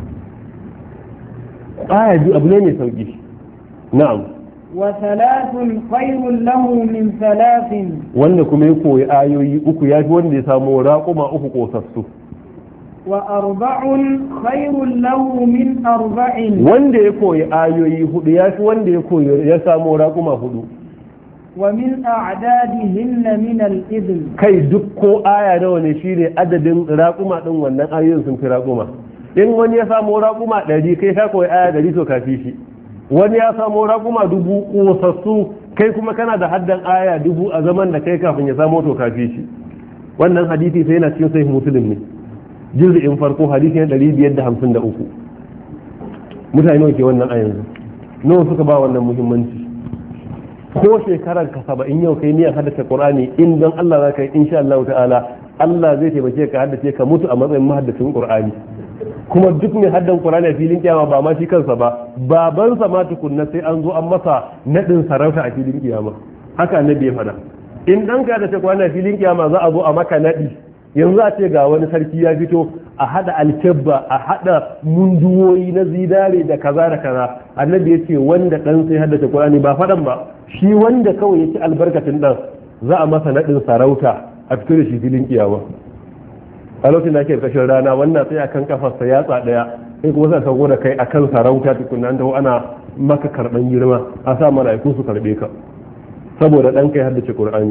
aya biyu abu ne mai sauki na'am wa thalathun khairun lahu min thalathin wanda kuma ya koyi ayoyi uku ya fi wanda ya samu raƙuma uku kosassu wa arba'un khairun lahu min arba'in wanda ya koyi ayoyi hudu ya fi wanda ya koyi ya samu raƙuma hudu wa min a'dadihinna min al-ibl kai duk ko aya nawa ne shine adadin raƙuma din wannan ayoyin sun fi raƙuma in wani ya samu raƙuma ɗari kai ka koyi aya ɗari to kafi shi wani ya samu raƙuma dubu ƙosassu kai kuma kana da haddan aya dubu a zaman da kai kafin ya samu to kafi shi wannan hadisi sai yana cikin sahih muslim ne juz'in farko hadisi na ɗari biyar da hamsin da uku mutane nawa ke wannan a yanzu nawa suka ba wannan muhimmanci ko shekarar ka saba'in yau kai niyyar haddace qur'ani in don Allah za ka yi insha Allah ta'ala Allah zai taimake ka haddace ka mutu a matsayin mahaddacin qur'ani kuma duk mai haddan qur'ani a filin kiyama ba ma shi kansa ba babansa ma tukunna sai an zo an masa nadin sarauta a filin kiyama haka annabi ya faɗa in dan ka haddace qur'ani a filin kiyama za a zo a maka nadi yanzu a ce ga wani sarki ya fito a hada alkebba a hada munduwoyi na zidare da kaza da kaza annabi ya ce wanda dan sai haddace qur'ani ba fadan ba shi wanda kawai ya ci albarkacin dan za a masa nadin sarauta a fito da shi filin kiyama a lokacin da ake kashin rana wannan sai akan kafarsa yatsa daya sai kuma sai kago da kai akan sarauta tukunna da ana maka karban girma a sa mala'iku su karbe ka saboda dan kai haddace qur'ani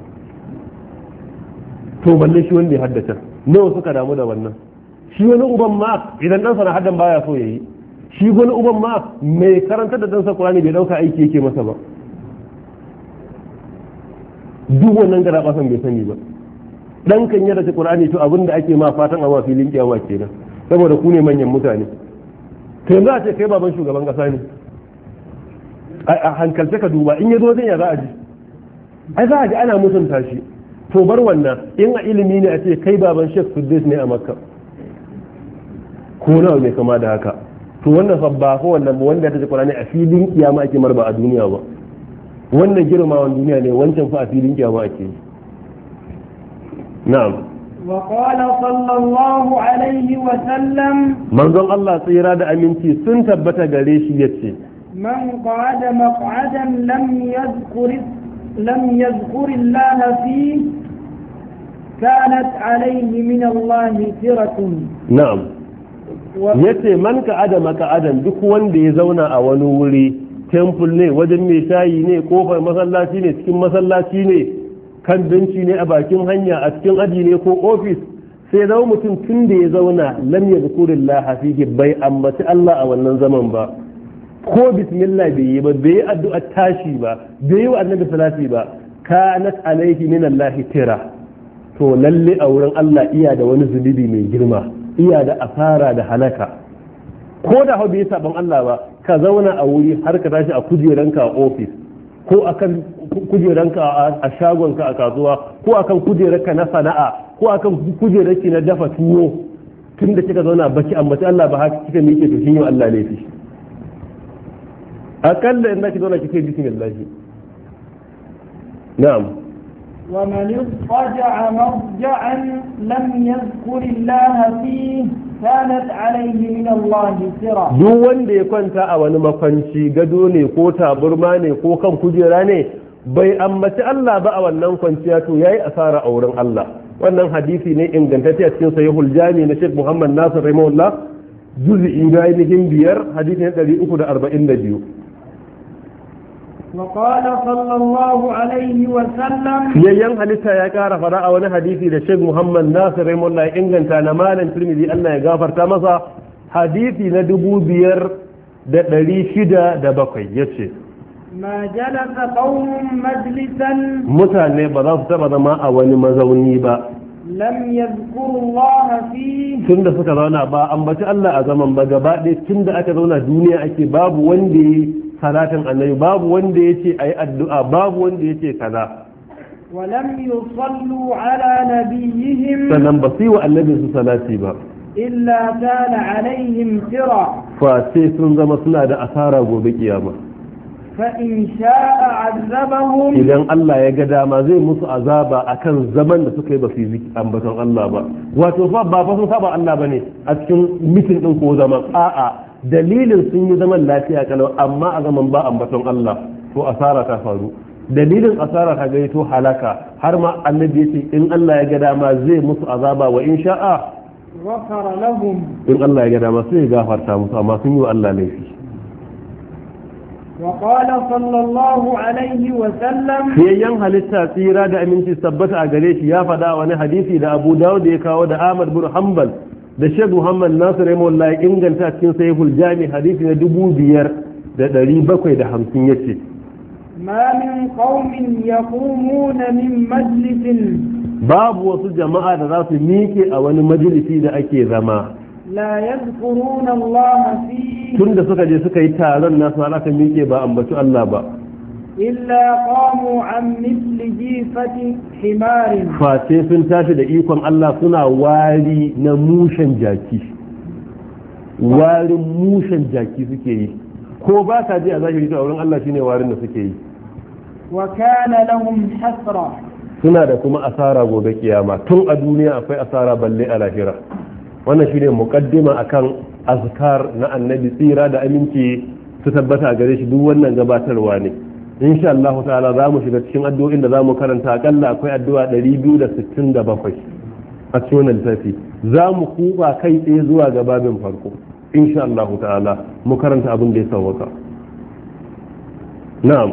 to balle shi wanda ya haddace nawa suka damu da wannan shi wani uban ma idan dan sana haddan baya so yayi shi wani uban ma mai karanta da dansa qur'ani bai dauka aiki yake masa ba duk wannan gara basan bai sani ba dan kan yadda ta qur'ani to abinda ake ma fatan a filin kiyama kenan saboda ku ne manyan mutane to yanzu a ce kai baban shugaban kasa ne a hankalce ka duba in yazo zan ya za a ji ai za a ji ana mutunta shi to bar wannan in a ilimi ne a ce kai baban Sheikh Suddais ne a Makka ko nawa ne kama da haka to wannan fa ba ko wannan wanda ta ji qur'ani a filin kiyama ake marba a duniya ba wannan girmawan duniya ne wancan fa a filin kiyama ake yi na'am wa qala sallallahu alaihi wa sallam manzon Allah tsira da aminci sun tabbata gare shi yace man qa'ada maq'adan lam yadhkur lam yadhkur Allah fi kanat alayhi min Allah tiratun na'am yace man ka'ada maq'adan duk wanda ya zauna a wani wuri temple ne wajen mai shayi ne kofar masallaci ne cikin masallaci ne kan benci ne a bakin hanya a cikin aji ne ko ofis sai zama mutum tun da ya zauna lam yadhkurillaha fihi bai ambaci Allah a wannan zaman ba ko bismillah bai yi ba bai yi addu'a tashi ba bai yi wa annabi salati ba kanat alaihi min Allah tira to lalle a wurin Allah iya da wani zunubi mai girma iya da asara da halaka ko da hau bai saban Allah ba ka zauna a wuri har ka tashi a kujeranka a ofis ko akan kujeranka a shagonka a kasuwa ko akan kujerarka na sana'a ko akan kujerarki na dafa tuwo tun da kika zauna baki ambaci Allah ba haka kika miƙe to shin Allah laifi akalla in ki zauna kike bismillah na'am ومن اضطجع مرجعا لم يذكر الله فيه كانت عليه من الله سرا duk wanda ya kwanta a wani makwanci gado ne ko taburma ne ko kan kujera ne bai ambaci Allah ba a wannan kwanciya to yayi asara a wurin Allah wannan hadisi ne ingantacce a cikin sahihul jami na Sheikh Muhammad Nasir rahimahullah juz'i na ainihin biyar hadisi na ɗari uku da arba'in da biyu. وقال صلى الله عليه وسلم yayyan halitta ya kara fara a wani hadisi da Sheikh Muhammad Nasir rahimahullah ya inganta na malam Tirmidhi Allah ya gafarta masa hadisi na dubu biyar da ɗari shida da bakwai yace ما جلس قوم مجلسا mutane ba za su taba zama a wani mazauni ba لم يذكروا الله فيه tunda suka zauna ba ambaci Allah a zaman ba gaba ɗaya tunda aka zauna duniya ake babu wanda ya salatin annabi babu wanda ya ce ayi addu'a babu wanda ya ce kaza ولم يصلوا على نبيهم sannan ba su yi wa annabi su salati ba إلا كان عليهم ترى fa sai sun zama suna da asara gobe kiyama فإن شاء عذبهم idan Allah ya ga dama zai musu azaba akan zaman da suka yi ba su yi ambaton Allah ba wato fa ba fa sun saba Allah bane a cikin mitin din ko zaman a'a dalilin sun yi zaman lafiya kalau amma a zaman ba ambaton Allah to asara ta faru dalilin asara ta gaito halaka har ma annabi yace in Allah ya ga dama zai musu azaba wa in sha'a غفر لهم in Allah ya ga dama sai ya gafarta musu amma sun yi wa Allah laifi وقال صلى الله عليه وسلم fiyayyen halitta tsira da aminci tabbata a gare shi ya faɗa wani hadisi da Abu Dawud ya kawo da Ahmad bin Hanbal da Sheikh Muhammad Nasir rahimahullah ya inganta cikin Sahihul Jami hadisi na dubu biyar da ɗari bakwai da hamsin yace ما من قوم يقومون من مجلس babu wasu jama'a da za su miƙe a wani majalisi da ake zama لا يذكرون الله فيه tunda suka je suka yi taron nasu har aka miƙe ba ambaci Allah ba إلا قاموا عن مثل جيفة حمار face sun tashi da ikon Allah suna wari na mushen jaki warin mushen jaki suke yi ko ba ka ji a zahiri ta wurin Allah shine warin da suke yi وكان لهم حسرة suna da kuma asara gobe kiyama tun a duniya akwai asara balle a lahira wannan shine muqaddima akan azkar na annabi tsira da aminci su tabbata a gare shi duk wannan gabatarwa ne insha Allah ta'ala za mu shiga cikin addu'o'in da za mu karanta akalla akwai addu'a ɗari biyu da sittin da bakwai a cikin wannan littafi za mu kuba kai tsaye zuwa ga babin farko insha Allah ta'ala mu karanta abin da ya sauwaka na'am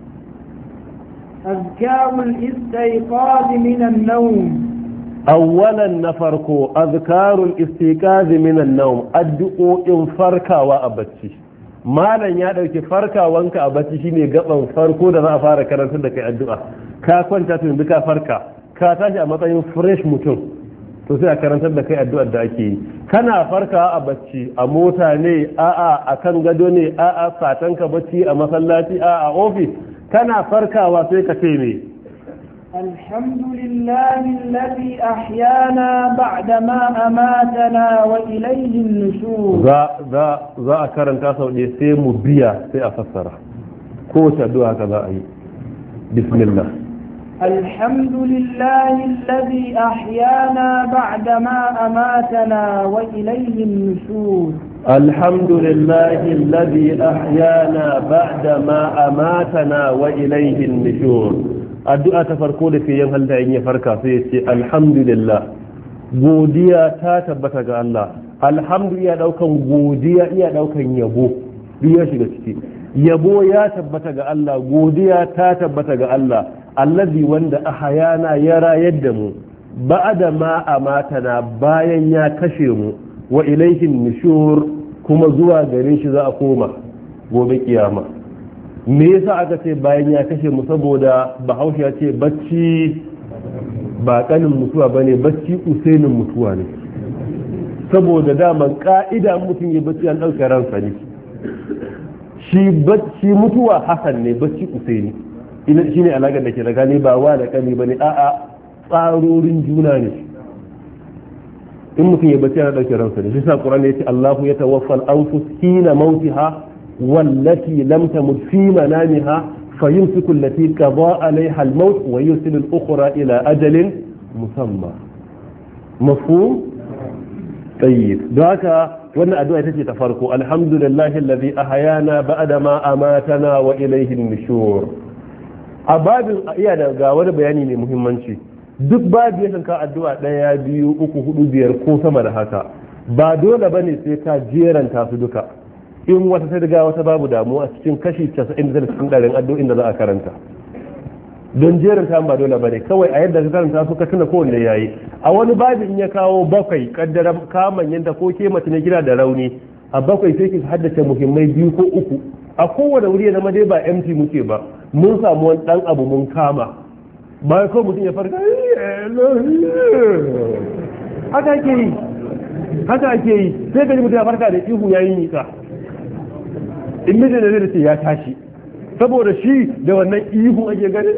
أذكار الاستيقاظ من النوم awwalan na farko azkarul istiqazi minan nawm addu'o'in farkawa a bacci malam ya dauki farkawanka a bacci shine gaban farko da za a fara karantar da kai addu'a ka kwanta to yanzu ka farka ka tashi a matsayin fresh mutum to sai a karantar da kai addu'ar da ake yi kana farkawa a bacci a mota ne a'a akan gado ne a'a satanka bacci a masallaci a'a a office kana farkawa sai ka ce me الحمد لله الذي أحيانا بعدما أماتنا وإليه النشور za za za a karanta sau ɗaya sai mu biya sai a fassara kowace addu'a ka za a yi bismillah الحمد لله الذي أحيانا بعدما أماتنا وإليه النشور الحمد لله الذي أحيانا بعدما أماتنا وإليه النشور addu'a ta farko da fiye halda in ya farka sai ya ce alhamdulillah godiya ta tabbata ga Allah alhamdu iya daukan godiya iya daukan yabo duk ya shiga ciki yabo ya tabbata ga Allah godiya ta tabbata ga Allah allazi wanda ahayana ya rayar da mu ba'da ma amatana bayan ya kashe mu wa ilaihin nushur kuma zuwa gare shi za a koma gobe kiyama me yasa aka ce bayan ya kashe mu saboda bahaushe ya ce bacci ba kanin mutuwa bane bacci usainin mutuwa ne saboda daman ka'ida mutum ya bacci an ɗauke ransa ne shi mutuwa hasan ne bacci usaini shi ne alaƙar da ke da gani ba wa da kani bane a'a tsarorin juna ne in mutum ya bacci an ɗauke ransa ne shi sa ƙuran ya ce Allahu ya tawaffal anfus hina mautiha والتي لم تمت في منامها فيمسك التي قضى عليها الموت ويرسل الأخرى إلى أجل مسمى مفهوم؟ طيب ذاك وانا أدوى تتي تفرقوا الحمد لله الذي أحيانا بعدما أماتنا وإليه النشور أباب إيانا قاوة بياني مهمانشي duk babu yakan ka addu'a daya biyu uku hudu biyar ko sama da haka ba dole bane sai ka jeranta su duka, in wata ta riga wata babu damuwa cikin kashi casa'in da cikin ɗarin addu'o'in da za a karanta. Don jeranta ba dole bane, kawai a yadda ka karanta su ka tuna kowanne yayi. A wani babu in ya kawo bakwai kaddara kaman yanda ko ke mace ne gida da rauni, a bakwai sai ki haddace muhimmai biyu ko uku. A kowane wuri ya zama dai ba empty muke ba, mun samu wani dan abu mun kama. Ba ko mutum ya farka haka ake yi, haka ake yi, sai ka ji mutum ya farka da ihu yayin nika. In mijin da zai ce ya tashi, saboda shi da wannan ihun ake ganin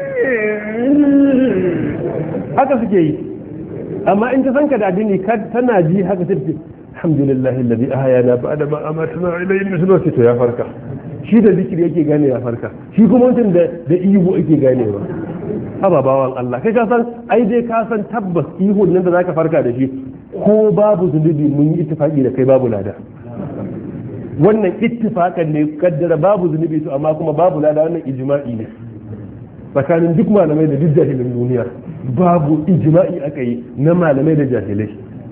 haka suke yi. Amma in ta san ka da addini tana ji haka sai ce alhamdulillah alladhi ahyana ba'da ma amatana ilayhi nushur, to ya farka. Shi da zikiri yake gane ya farka, shi kuma mutum da da ihu ake ganewa. Haba bawan Allah, kai ka san ai dai ka san tabbas ihun nan da zaka farka da shi ko babu zunubi mun yi ittifaki da kai babu lada. Wannan ittifakan ne kaddara babu zunubi su amma kuma babu lada, wannan ijma'i ne tsakanin duk malamai da duk jahilin duniya. Babu ijma'i aka yi na malamai da jahilai.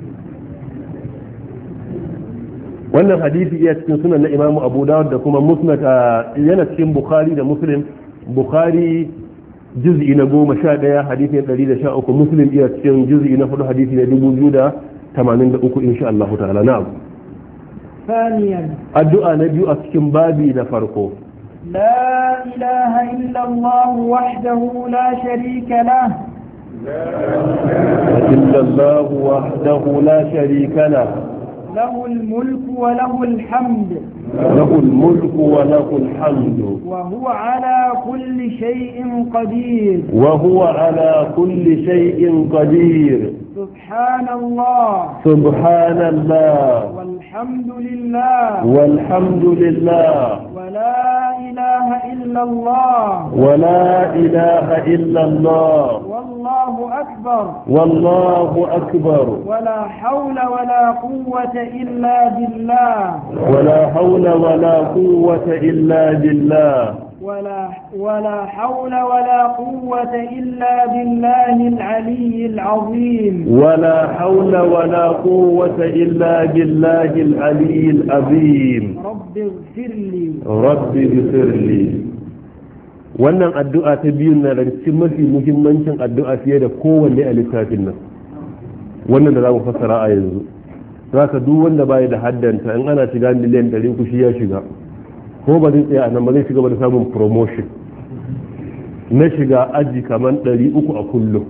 Wannan hadisi iya cikin sunan na Imam Abu Dawud da kuma Musnad, yana cikin Bukhari da Muslim. Bukhari juz'i na goma sha ɗaya hadisi na ɗari da sha uku, Muslim iya cikin juz'i na hudu hadisi na dubu biyu da tamanin da uku insha Allah ta'ala. Na'am. ثانيا الدعاء نبي أسكن بابي نفرقه. لا إله إلا الله وحده لا شريك له. لا إله إلا الله وحده لا شريك له. له الملك وله الحمد. له الملك وله الحمد. وهو على كل شيء قدير. وهو على كل شيء قدير. سبحان الله. سبحان الله. والحمد لله. والحمد لله. ولا إله إلا الله. ولا إله إلا الله. والله أكبر. والله أكبر. ولا حول ولا قوة إلا بالله. ولا حول ولا قوة إلا بالله. ولا ولا حول ولا قوة إلا بالله العلي العظيم. ولا حول ولا قوة إلا بالله العلي العظيم. رب اغفر لي. رب اغفر لي. wannan addu'a ta biyun na daga cikin mafi muhimmancin addu'a fiye da kowanne a littafin nan, wannan da za mu fassara a yanzu. Za ka duk wanda baya da haddanta in ana shiga miliyan ɗari ku shi ya shiga, ko ba zai tsaya a nan ba, zai shiga ba da samun promotion na shiga aji kamar ɗari uku a kullum.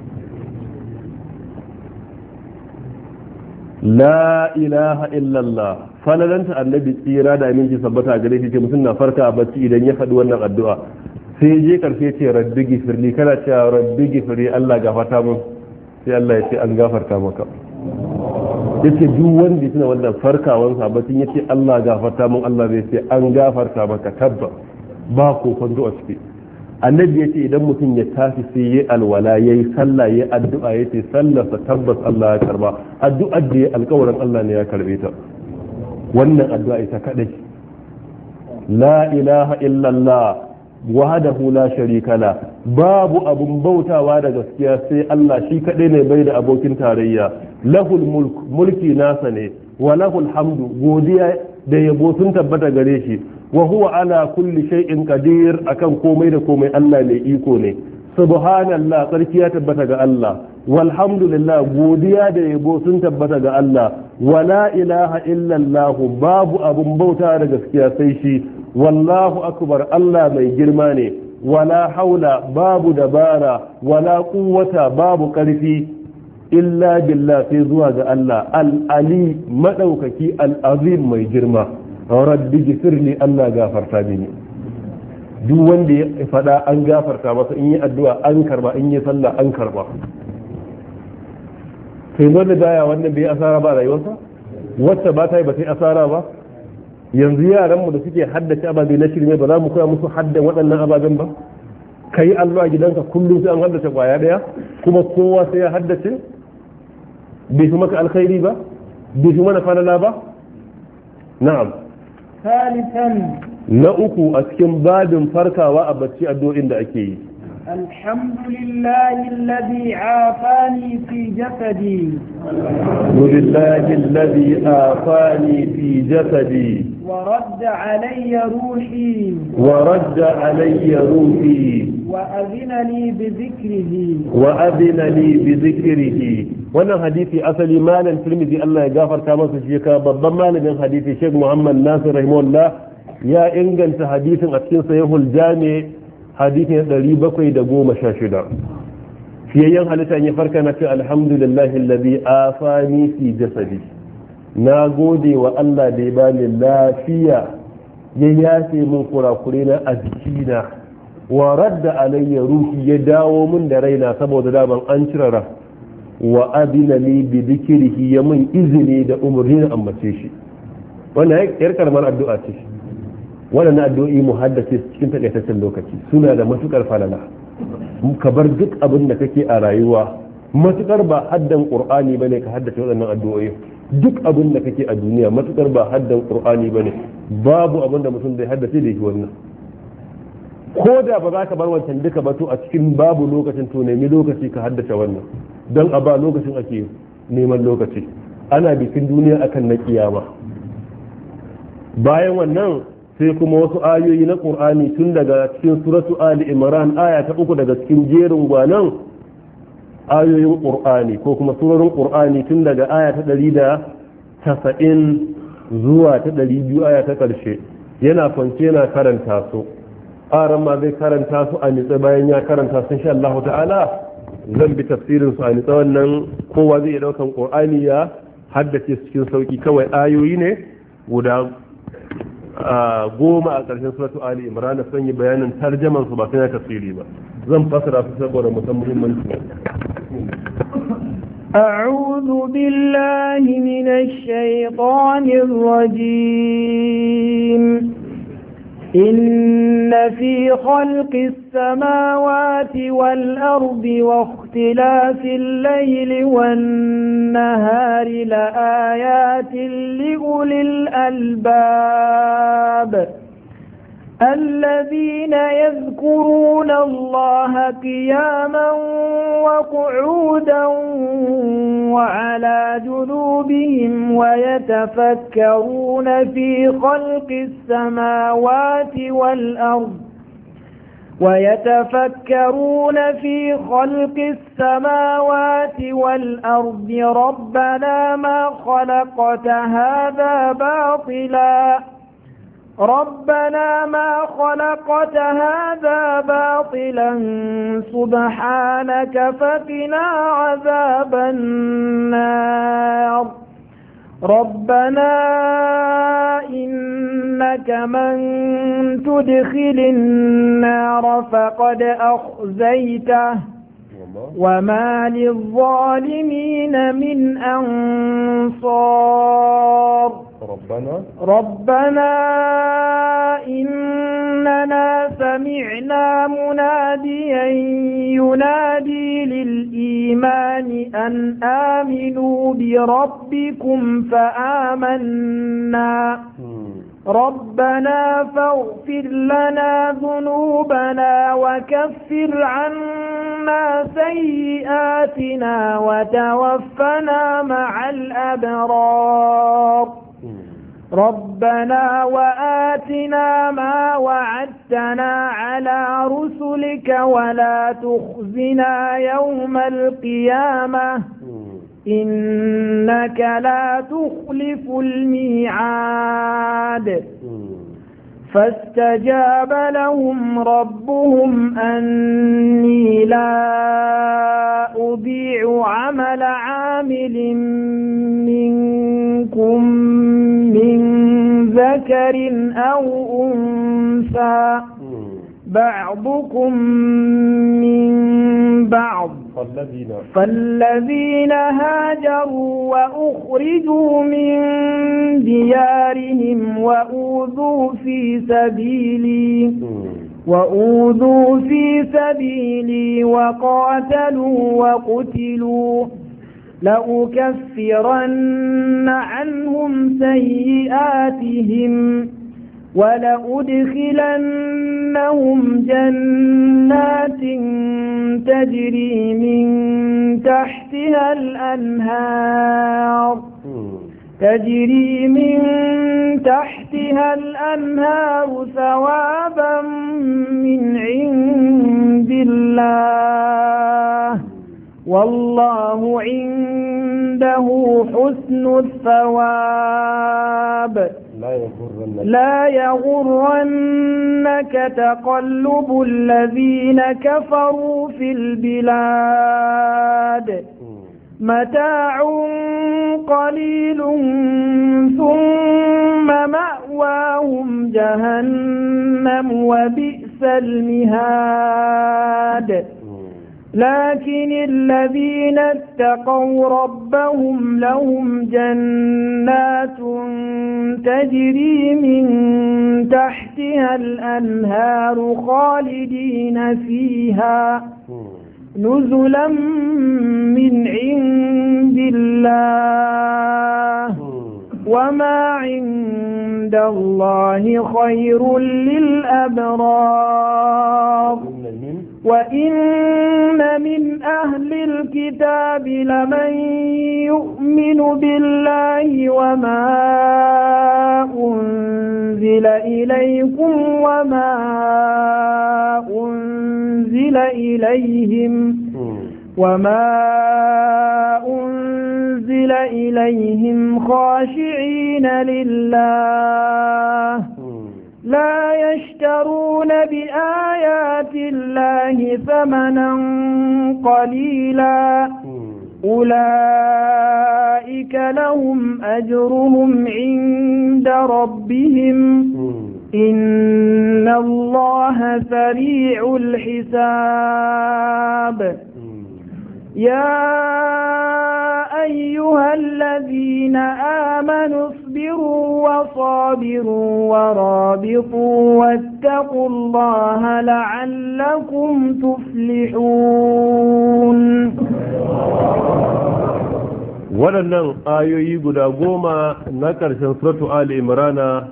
La ilaha illallah, falalanta annabi tsira da aminci sabbata gare shi ce mutum na farka a bacci idan ya faɗi wannan addu'a sai je karfe ce rabbi gifirli, kana cewa rabbi gifirli Allah gafarta mun, sai Allah ya ce an gafarta maka. yace duk wanda ya tuna wannan farkawan sabatin yace Allah gafarta mun, Allah zai ce an gafarta maka tabba ba ko kwanto a ciki. Annabi yace idan mutum ya tafi sai yayi alwala yayi sallah yayi addu'a yace sallarsa tabbas Allah ya karba, addu'ar da yayi alƙawarin Allah ne ya karbe ta. Wannan addu'a ita kadai, la ilaha illallah wahdahu la sharika la, babu abun bautawa da gaskiya sai Allah shi kadai ne bai da abokin tarayya. Lahul mulk, mulki nasa ne, wa lahul hamdu, godiya da yabo sun tabbata gare shi, wa huwa ala kulli shay'in qadir, akan komai da komai Allah ne iko ne. Subhanallah, tsarki ya tabbata ga Allah, walhamdulillah, godiya da yabo sun tabbata ga Allah, wala ilaha illallah, babu abun bauta da gaskiya sai shi, wallahu akbar, Allah mai girma ne, wala haula, babu dabara, wala quwwata, babu karfi illa billah, sai zuwa ga Allah al-ali madaukaki al-azim mai girma. Rabbi gifirli, Allah gafarta mini. Duk wanda ya fada an gafarta masa, in yi addu'a an karba, in yi sallah an karba. Sai wanda daya wannan bai asara ba rayuwarsa, wacce ba ta yi ba sai asara ba. Yanzu yaranmu da suke haddace ababe na shirme, ba za mu koya musu haddan waɗannan ababen ba. Ka yi allo a gidanka kullum sai an haddace kwaya ɗaya, kuma kowa sai ya haddace. Bai fi maka alkhairi ba, bai fi mana falala ba. Na'am. ثالثا Na uku a cikin babin farkawa a bacci addu'o'in da ake yi. الحمد لله الذي عافاني في جسدي الحمد لله الذي آفاني في جسدي ورد علي روحي ورد علي روحي وأذن لي بذكره وأذن لي بذكره. wannan hadisi asali malam Tirmidhi Allah ya gafarta masa shi ka babban malamin hadisi Sheikh Muhammad Nasir rahimahullah ya inganta hadisin a cikin Sahihul Jami' hadisi na ɗari bakwai da goma sha shida. Fiyayyen halitta ya farka na ce alhamdulillahi alladhi afani fi jasadi, na gode wa Allah da ya bani lafiya ya yafe min kurakure na a jikina, wa radda alayya ruhi ya dawo min da raina saboda daman an cire ran, wa adina li bi dhikrihi ya min izini da umarni na ambace shi. Wannan yar karamar addu'a ce. Wannan addu'o'i mu haddace cikin takaitaccen lokaci suna da matukar falala. Ka bar duk abin da kake a rayuwa matukar ba haddan qur'ani bane ka haddace waɗannan addu'o'i. Duk abin da kake a duniya matukar ba haddan qur'ani bane babu abin da mutum zai haddace da shi wannan. Ko da ba za ka bar wancan duka ba to a cikin babu lokacin to nemi lokaci ka haddace wannan don a ba lokacin ake neman lokaci. Ana bikin duniya akan na kiyama. Bayan wannan sai kuma wasu ayoyi na Qur'ani tun daga cikin suratu Ali Imran aya ta uku daga cikin jerin gwanan ayoyin Qur'ani ko kuma surorin Qur'ani tun daga aya ta ɗari da tasa'in zuwa ta ɗari biyu aya ta ƙarshe yana kwance yana karanta su. Aran ma zai karanta su a nitsa bayan ya karanta su insha Allah ta'ala zan bi tafsirin su a nitsa wannan kowa zai daukan Qur'ani ya haddace cikin sauki kawai ayoyi ne guda goma a ƙarshen suratu Ali Imran na sanya bayanin tarjaman su ba sai na tafsiri ba zan fasara su saboda musan muhimmanci. أعوذ بالله من الشيطان الرجيم إن في خلق السماوات والأرض واختلاف الليل والنهار لآيات لأولي الألباب الذين يذكرون الله قياما وقعودا وعلى جنوبهم ويتفكرون في خلق السماوات والأرض ويتفكرون في خلق السماوات والأرض ربنا ما خلقت هذا باطلا ربنا ما خلقت هذا باطلا سبحانك فقنا عذاب النار ربنا إنك من تدخل النار فقد أخزيته وما للظالمين من أنصار ربنا ربنا إننا سمعنا مناديا ينادي للإيمان أن آمنوا بربكم فآمنا ربنا فاغفر لنا ذنوبنا وكفر عنا سيئاتنا وتوفنا مع الأبرار ربنا وآتنا ما وعدتنا على رسلك ولا تخزنا يوم القيامة إنك لا تخلف الميعاد فاستجاب لهم ربهم أني لا أضيع عمل عامل منكم من ذكر أو أنثى بعضكم من بعض فالذين, فالذين هاجروا وأخرجوا من ديارهم وأوذوا في سبيلي وأوذوا في سبيلي وقاتلوا وقتلوا لأكفرن عنهم سيئاتهم ولأدخلنهم جنات تجري من تحتها الأنهار تجري من تحتها الأنهار ثوابا من عند الله والله عنده حسن الثواب لا يغرنك لا يغرنك تقلب الذين كفروا في البلاد متاع قليل ثم مأواهم جهنم وبئس المهاد لكن الذين اتقوا ربهم لهم جنات تجري من تحتها الأنهار خالدين فيها نزلا من عند الله وما عند الله خير للأبرار وإن من أهل الكتاب لمن يؤمن بالله وما أنزل إليكم وما أنزل إليهم وما أنزل إليهم خاشعين لله لا يشترون بآيات الله ثمنا قليلا أولئك لهم أجرهم عند ربهم إن الله سريع الحساب يا أيها الذين آمنوا اصبروا وصابروا ورابطوا واتقوا الله لعلكم تفلحون. waɗannan ayoyi guda goma na ƙarshen suratu Ali Imrana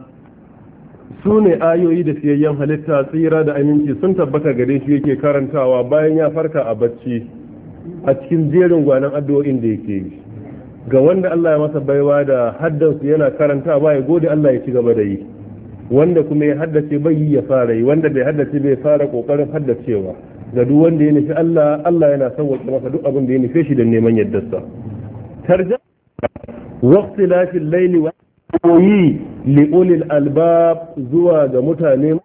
su ne ayoyi da fiyayyen halitta tsira da aminci sun tabbata gare shi yake karantawa bayan ya farka a bacci a cikin jerin gwanan addu'o'in da yake yi ga wanda Allah ya masa baiwa da haddansu yana karanta ba ya gode Allah ya ci gaba da yi wanda kuma ya haddace bai yi ya fara yi wanda bai haddace bai fara kokarin haddacewa ga duk wanda ya nufi Allah Allah yana sauwaƙe masa duk abin da ya nufe shi da neman yaddarsa tarjama waqtilafil layli wa yi li ulil albab zuwa ga mutane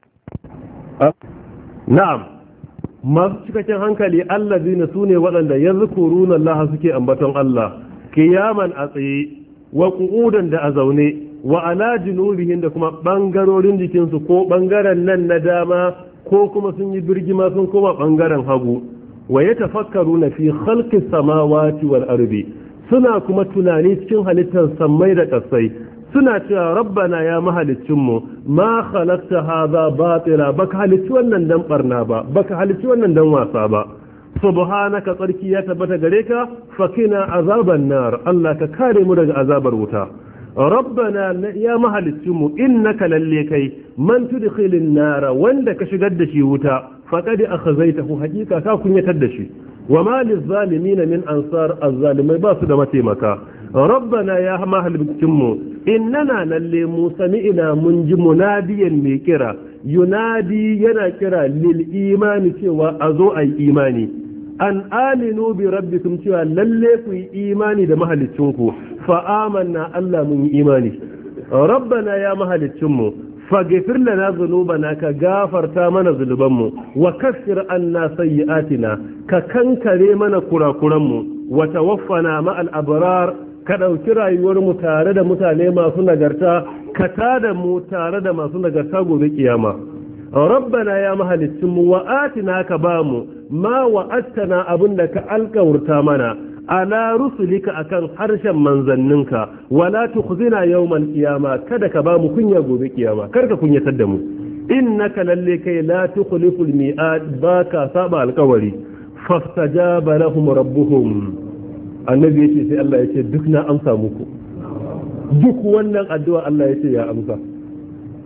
na'am masu cikakken hankali allazina sune waɗanda yazkuruna Allah suke ambaton Allah kiyaman a tsaye wa qu'udan da a zaune wa ala junubihim da kuma bangarorin jikinsu ko bangaren nan na dama ko kuma sun yi birgima sun koma bangaren hagu wa yatafakkaruna fi khalqis samawati wal ardi suna kuma tunani cikin halittar sammai da ƙasai suna cewa rabbana ya mahalicinmu ma khalaqta hadha batila baka halicci wannan dan barna ba baka halicci wannan dan wasa ba subhanaka tsarki ya tabbata gare ka fakina azaban nar Allah ka kare mu daga azabar wuta rabbana ya mahalicinmu innaka lalle kai man tudkhilin nar wanda ka shigar da shi wuta faqad akhazaytahu hakika ka kunyatar da shi وما للظالمين من أنصار الظالمين باسد متيمكا ربنا يا مهل بكتمو إننا نلي موسمئنا منج مناديا ميكرا ينادي ينكرا للإيمان سوى أزو أي إيماني أن آمنوا بربكم سوى للي في إيماني ده مهل تشنكو فآمنا ألا من إيماني ربنا يا مهل تشمو faghfir lana dhunubana ka gafarta mana zunubanmu wa kaffir anna sayyi'atina ka kankare mana kurakuranmu wa tawaffana ma'al abrar ka dauki rayuwar mu tare da mutane masu nagarta ka tada mu tare da masu nagarta gobe kiyama rabbana ya mahalicin mu wa atina ka bamu ma wa'adtana abinda ka alƙawarta mana ala rusulika akan harshen manzanninka wala tukhzina yawmal qiyama kada ka ba mu kunya gobe kiyama kar ka kunyatar da mu innaka lalle kai la tukhliful mi'ad baka saba alƙawari fastajaba lahum rabbuhum annabi yace sai Allah yace duk na amsa muku duk wannan addu'a Allah yace ya amsa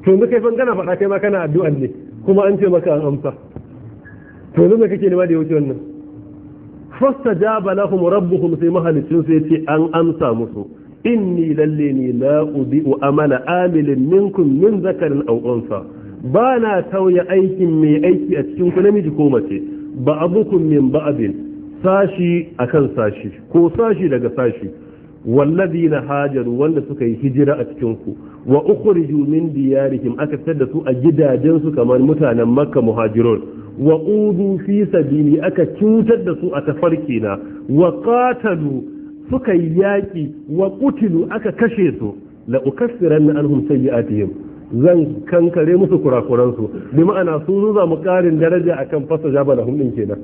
to yanzu kai fan kana faɗa kai ma kana addu'an ne kuma an ce maka an amsa to yanzu me kake nema da ya wuce wannan fastajaba lahum rabbuhum sai mahalicin sai ce an amsa musu inni lalle ni la udi'u amala amilin minkum min zakarin aw unsa ba na tauya aikin mai aiki a cikin ku namiji ko mace ba abukum min ba'din sashi akan sashi ko sashi daga sashi walladina hajaru wanda suka yi hijira a cikin ku wa ukhriju min diyarihim aka fitar da su a gidajensu kamar mutanen makka muhajirun wa udu fi sabili aka cutar da su a tafarki na wa qatalu suka yi yaki wa qutilu aka kashe su la ukaffiranna anhum sayyi'atihim zan kankare musu kurakuran su bi ma'ana su zuza mu karin daraja akan fasa jabalahum din kenan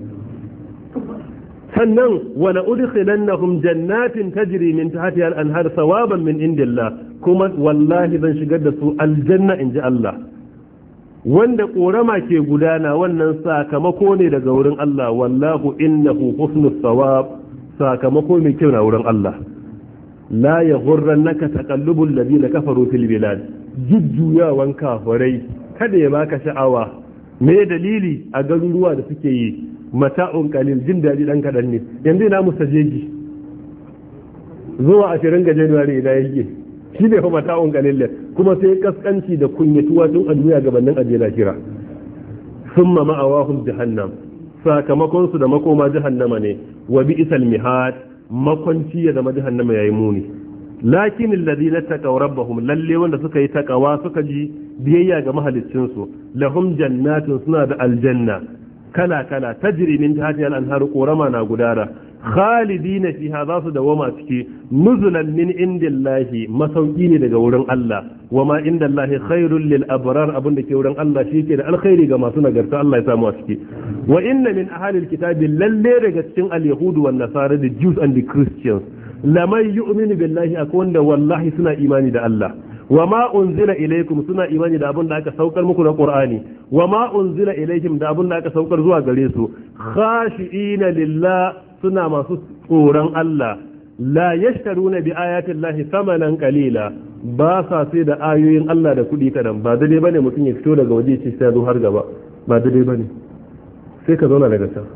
sannan wa la udkhilannahum jannatin tajri min tahtiha al-anhar thawaban min indillah kuma wallahi zan shigar da su aljanna inji Allah wanda korama ke gudana wannan sakamako ne daga wurin Allah wallahu innahu husnus thawab sakamako mai kyau na wurin Allah la yaghurrannaka taqallubul ladina kafaru fil bilad jujjuyawan kafirai kada ya baka sha'awa me dalili a garuruwa da suke yi mata'un qalil jin daɗi dan kadan ne yanzu ina musajeji zuwa ashirin ga January ina yake shi ne kuma mata'un qalil kuma sai kaskanci da kunyatuwa tun a duniya gabanin aje lahira summa ma'awahum jahannam sakamakon su da makoma jahannama ne wa bi'sal mihad makwanci ya zama jahannama yayi muni lakin alladhina taqaw rabbahum lalle wanda suka yi takawa suka ji biyayya ga mahaliccin su lahum jannatun suna da aljanna kala kala tajri min tahtiha al-anhar qurama na gudara khalidina fiha za su dawama ciki nuzulan min indillahi masauki ne daga wurin Allah wama indallahi khairul lil abrar abin da ke wurin Allah shi ke da alkhairi ga masu nagarta Allah ya samu a ciki wa inna min ahli alkitabi lalle daga cikin al-yahud wan nasara the Jews and the Christians lamay yu'minu billahi akwai wanda wallahi suna imani da Allah wama unzila ilaykum suna imani da abin da aka saukar muku na Qur'ani wama unzila ilayhim da abin da aka saukar zuwa gare su khashi'ina lillah suna masu tsoron Allah la yashtaruna bi ayatin lahi thamanan qalila ba sa sai da ayoyin Allah da kudi kadan ba dai bane mutum ya fito daga waje ce sai zo har gaba ba dai bane sai ka zauna daga can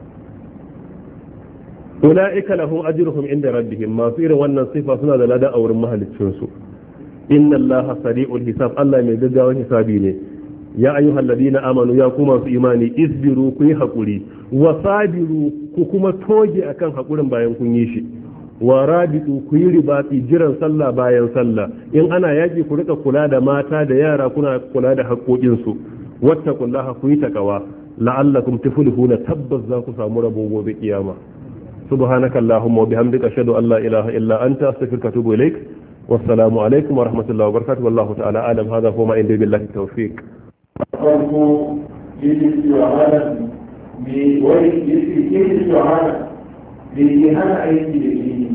ulaika lahum ajruhum inda rabbihim masu irin wannan sifa suna da ladan a wurin mahaliccin su inna allaha sari'ul hisab Allah mai gaggawan hisabi ne ya ayyuhal ladina amanu ya kuma su imani isbiru ku yi hakuri wa sabiru ku kuma toge akan hakurin bayan kun yi shi wa rabitu ku yi ribati jiran sallah bayan sallah in ana yaki ku rika kula da mata da yara kuna kula da haƙoƙin su wattaqullaha ku yi takawa la'allakum tuflihuna tabbas za ku samu rabo gobe kiyama subhanaka allahumma wa bihamdika ashhadu an la ilaha illa anta astaghfiruka wa atubu ilaik wassalamu alaikum wa rahmatullahi wa barakatuh wallahu ta'ala alam hadha huwa ma inda billahi tawfiq farko yake cewa malam me wai yake yake cewa malam me ke hana aiki da ilimi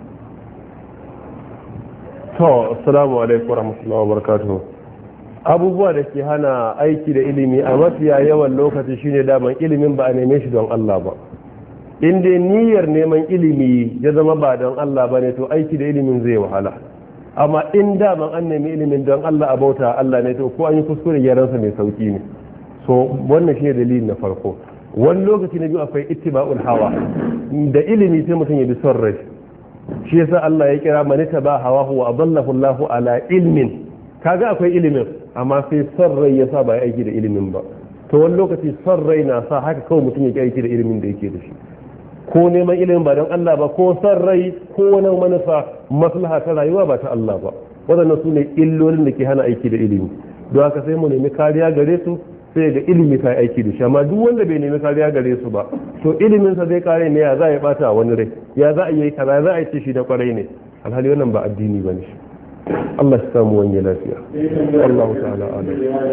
to assalamu alaikum wa rahmatullahi wa barakatuh abubuwa da ke hana aiki da ilimi a mafiya yawan lokaci shine daman ilimin ba a neme shi don Allah ba in dai niyyar neman ilimi ya zama ba don Allah ba ne to aiki da ilimin zai wahala amma in daman an nemi ilimin don Allah a bauta Allah ne to ko an yi kuskure gyaransa mai sauki ne so wannan shi ne dalilin na farko wani lokaci na biyu akwai ittiba'ul hawa da ilimi sai mutum ya bi son rai shi yasa Allah ya kira man taba hawahu wa adallahu Allahu ala ilmin kaga akwai ilimin amma sai son rai yasa ba ya aiki da ilimin ba to wani lokaci son rai na sa haka kawai mutum ya aiki da ilimin da yake da shi ko neman ilimin ba don Allah ba ko son rai ko wani manufa maslaha ta rayuwa ba ta Allah ba waɗannan su ne illolin da ke hana aiki da ilimi don haka sai mu nemi kariya gare su sai ga ilimi ta aiki da shi amma duk wanda bai nemi kariya gare su ba to ilimin sa zai kare ne ya za ya bata wani rai ya za a yi kaza za a yi shi da kwarai ne alhali wannan ba addini ba ne Allah ya samu wani lafiya Allah ta'ala alam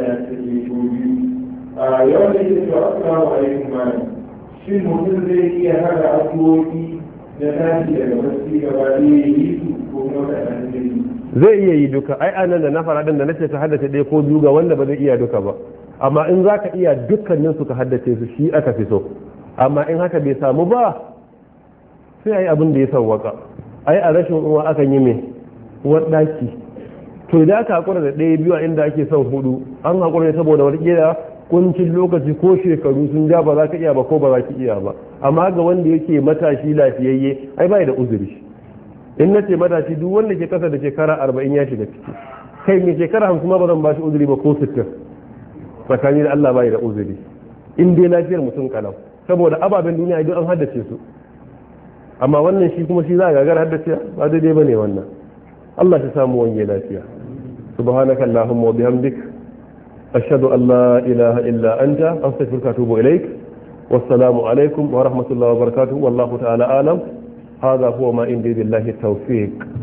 a yawan da yake cewa assalamu alaikum malam shin mutum zai iya hada addu'o'i na tashi daga wasu gaba da ya yi su ko kuma da ɗan zai iya yi duka ai anan da na fara din da nace ka haddace ɗaya ko biyu ga wanda ba zai iya duka ba amma in zaka iya dukkanin su ka haddace su shi aka fi so amma in haka bai samu ba sai ai abin da ya sawwaka ai a rashin uwa akan yi me uwar daki to idan aka hakura da ɗaya biyu a inda ake son hudu an hakura ne saboda wani kila kuncin lokaci ko shekaru sun ja ba za ka iya ba ko ba za ki iya ba, amma ga wanda yake matashi lafiyayye ai bai da uzuri. In na ce matashi duk wanda ke kasa da shekara arba'in ya shiga ciki, kai mai shekara hamsin ma ba zan ba shi uzuri ba ko sittin, tsakani da Allah bai da uzuri in dai lafiyar mutum kalau, saboda ababen duniya idan an haddace su, amma wannan shi kuma shi za a gagar haddace ba daidai bane wannan. Allah ya samu wani lafiya. subhanaka allahumma wa bihamdik ashhadu an la ilaha illa anta astaghfiruka wa atubu ilaik. wassalamu alaikum wa rahmatullahi wa barakatuh wallahu ta'ala alam. هذا هو ما عندي بالله التوفيق.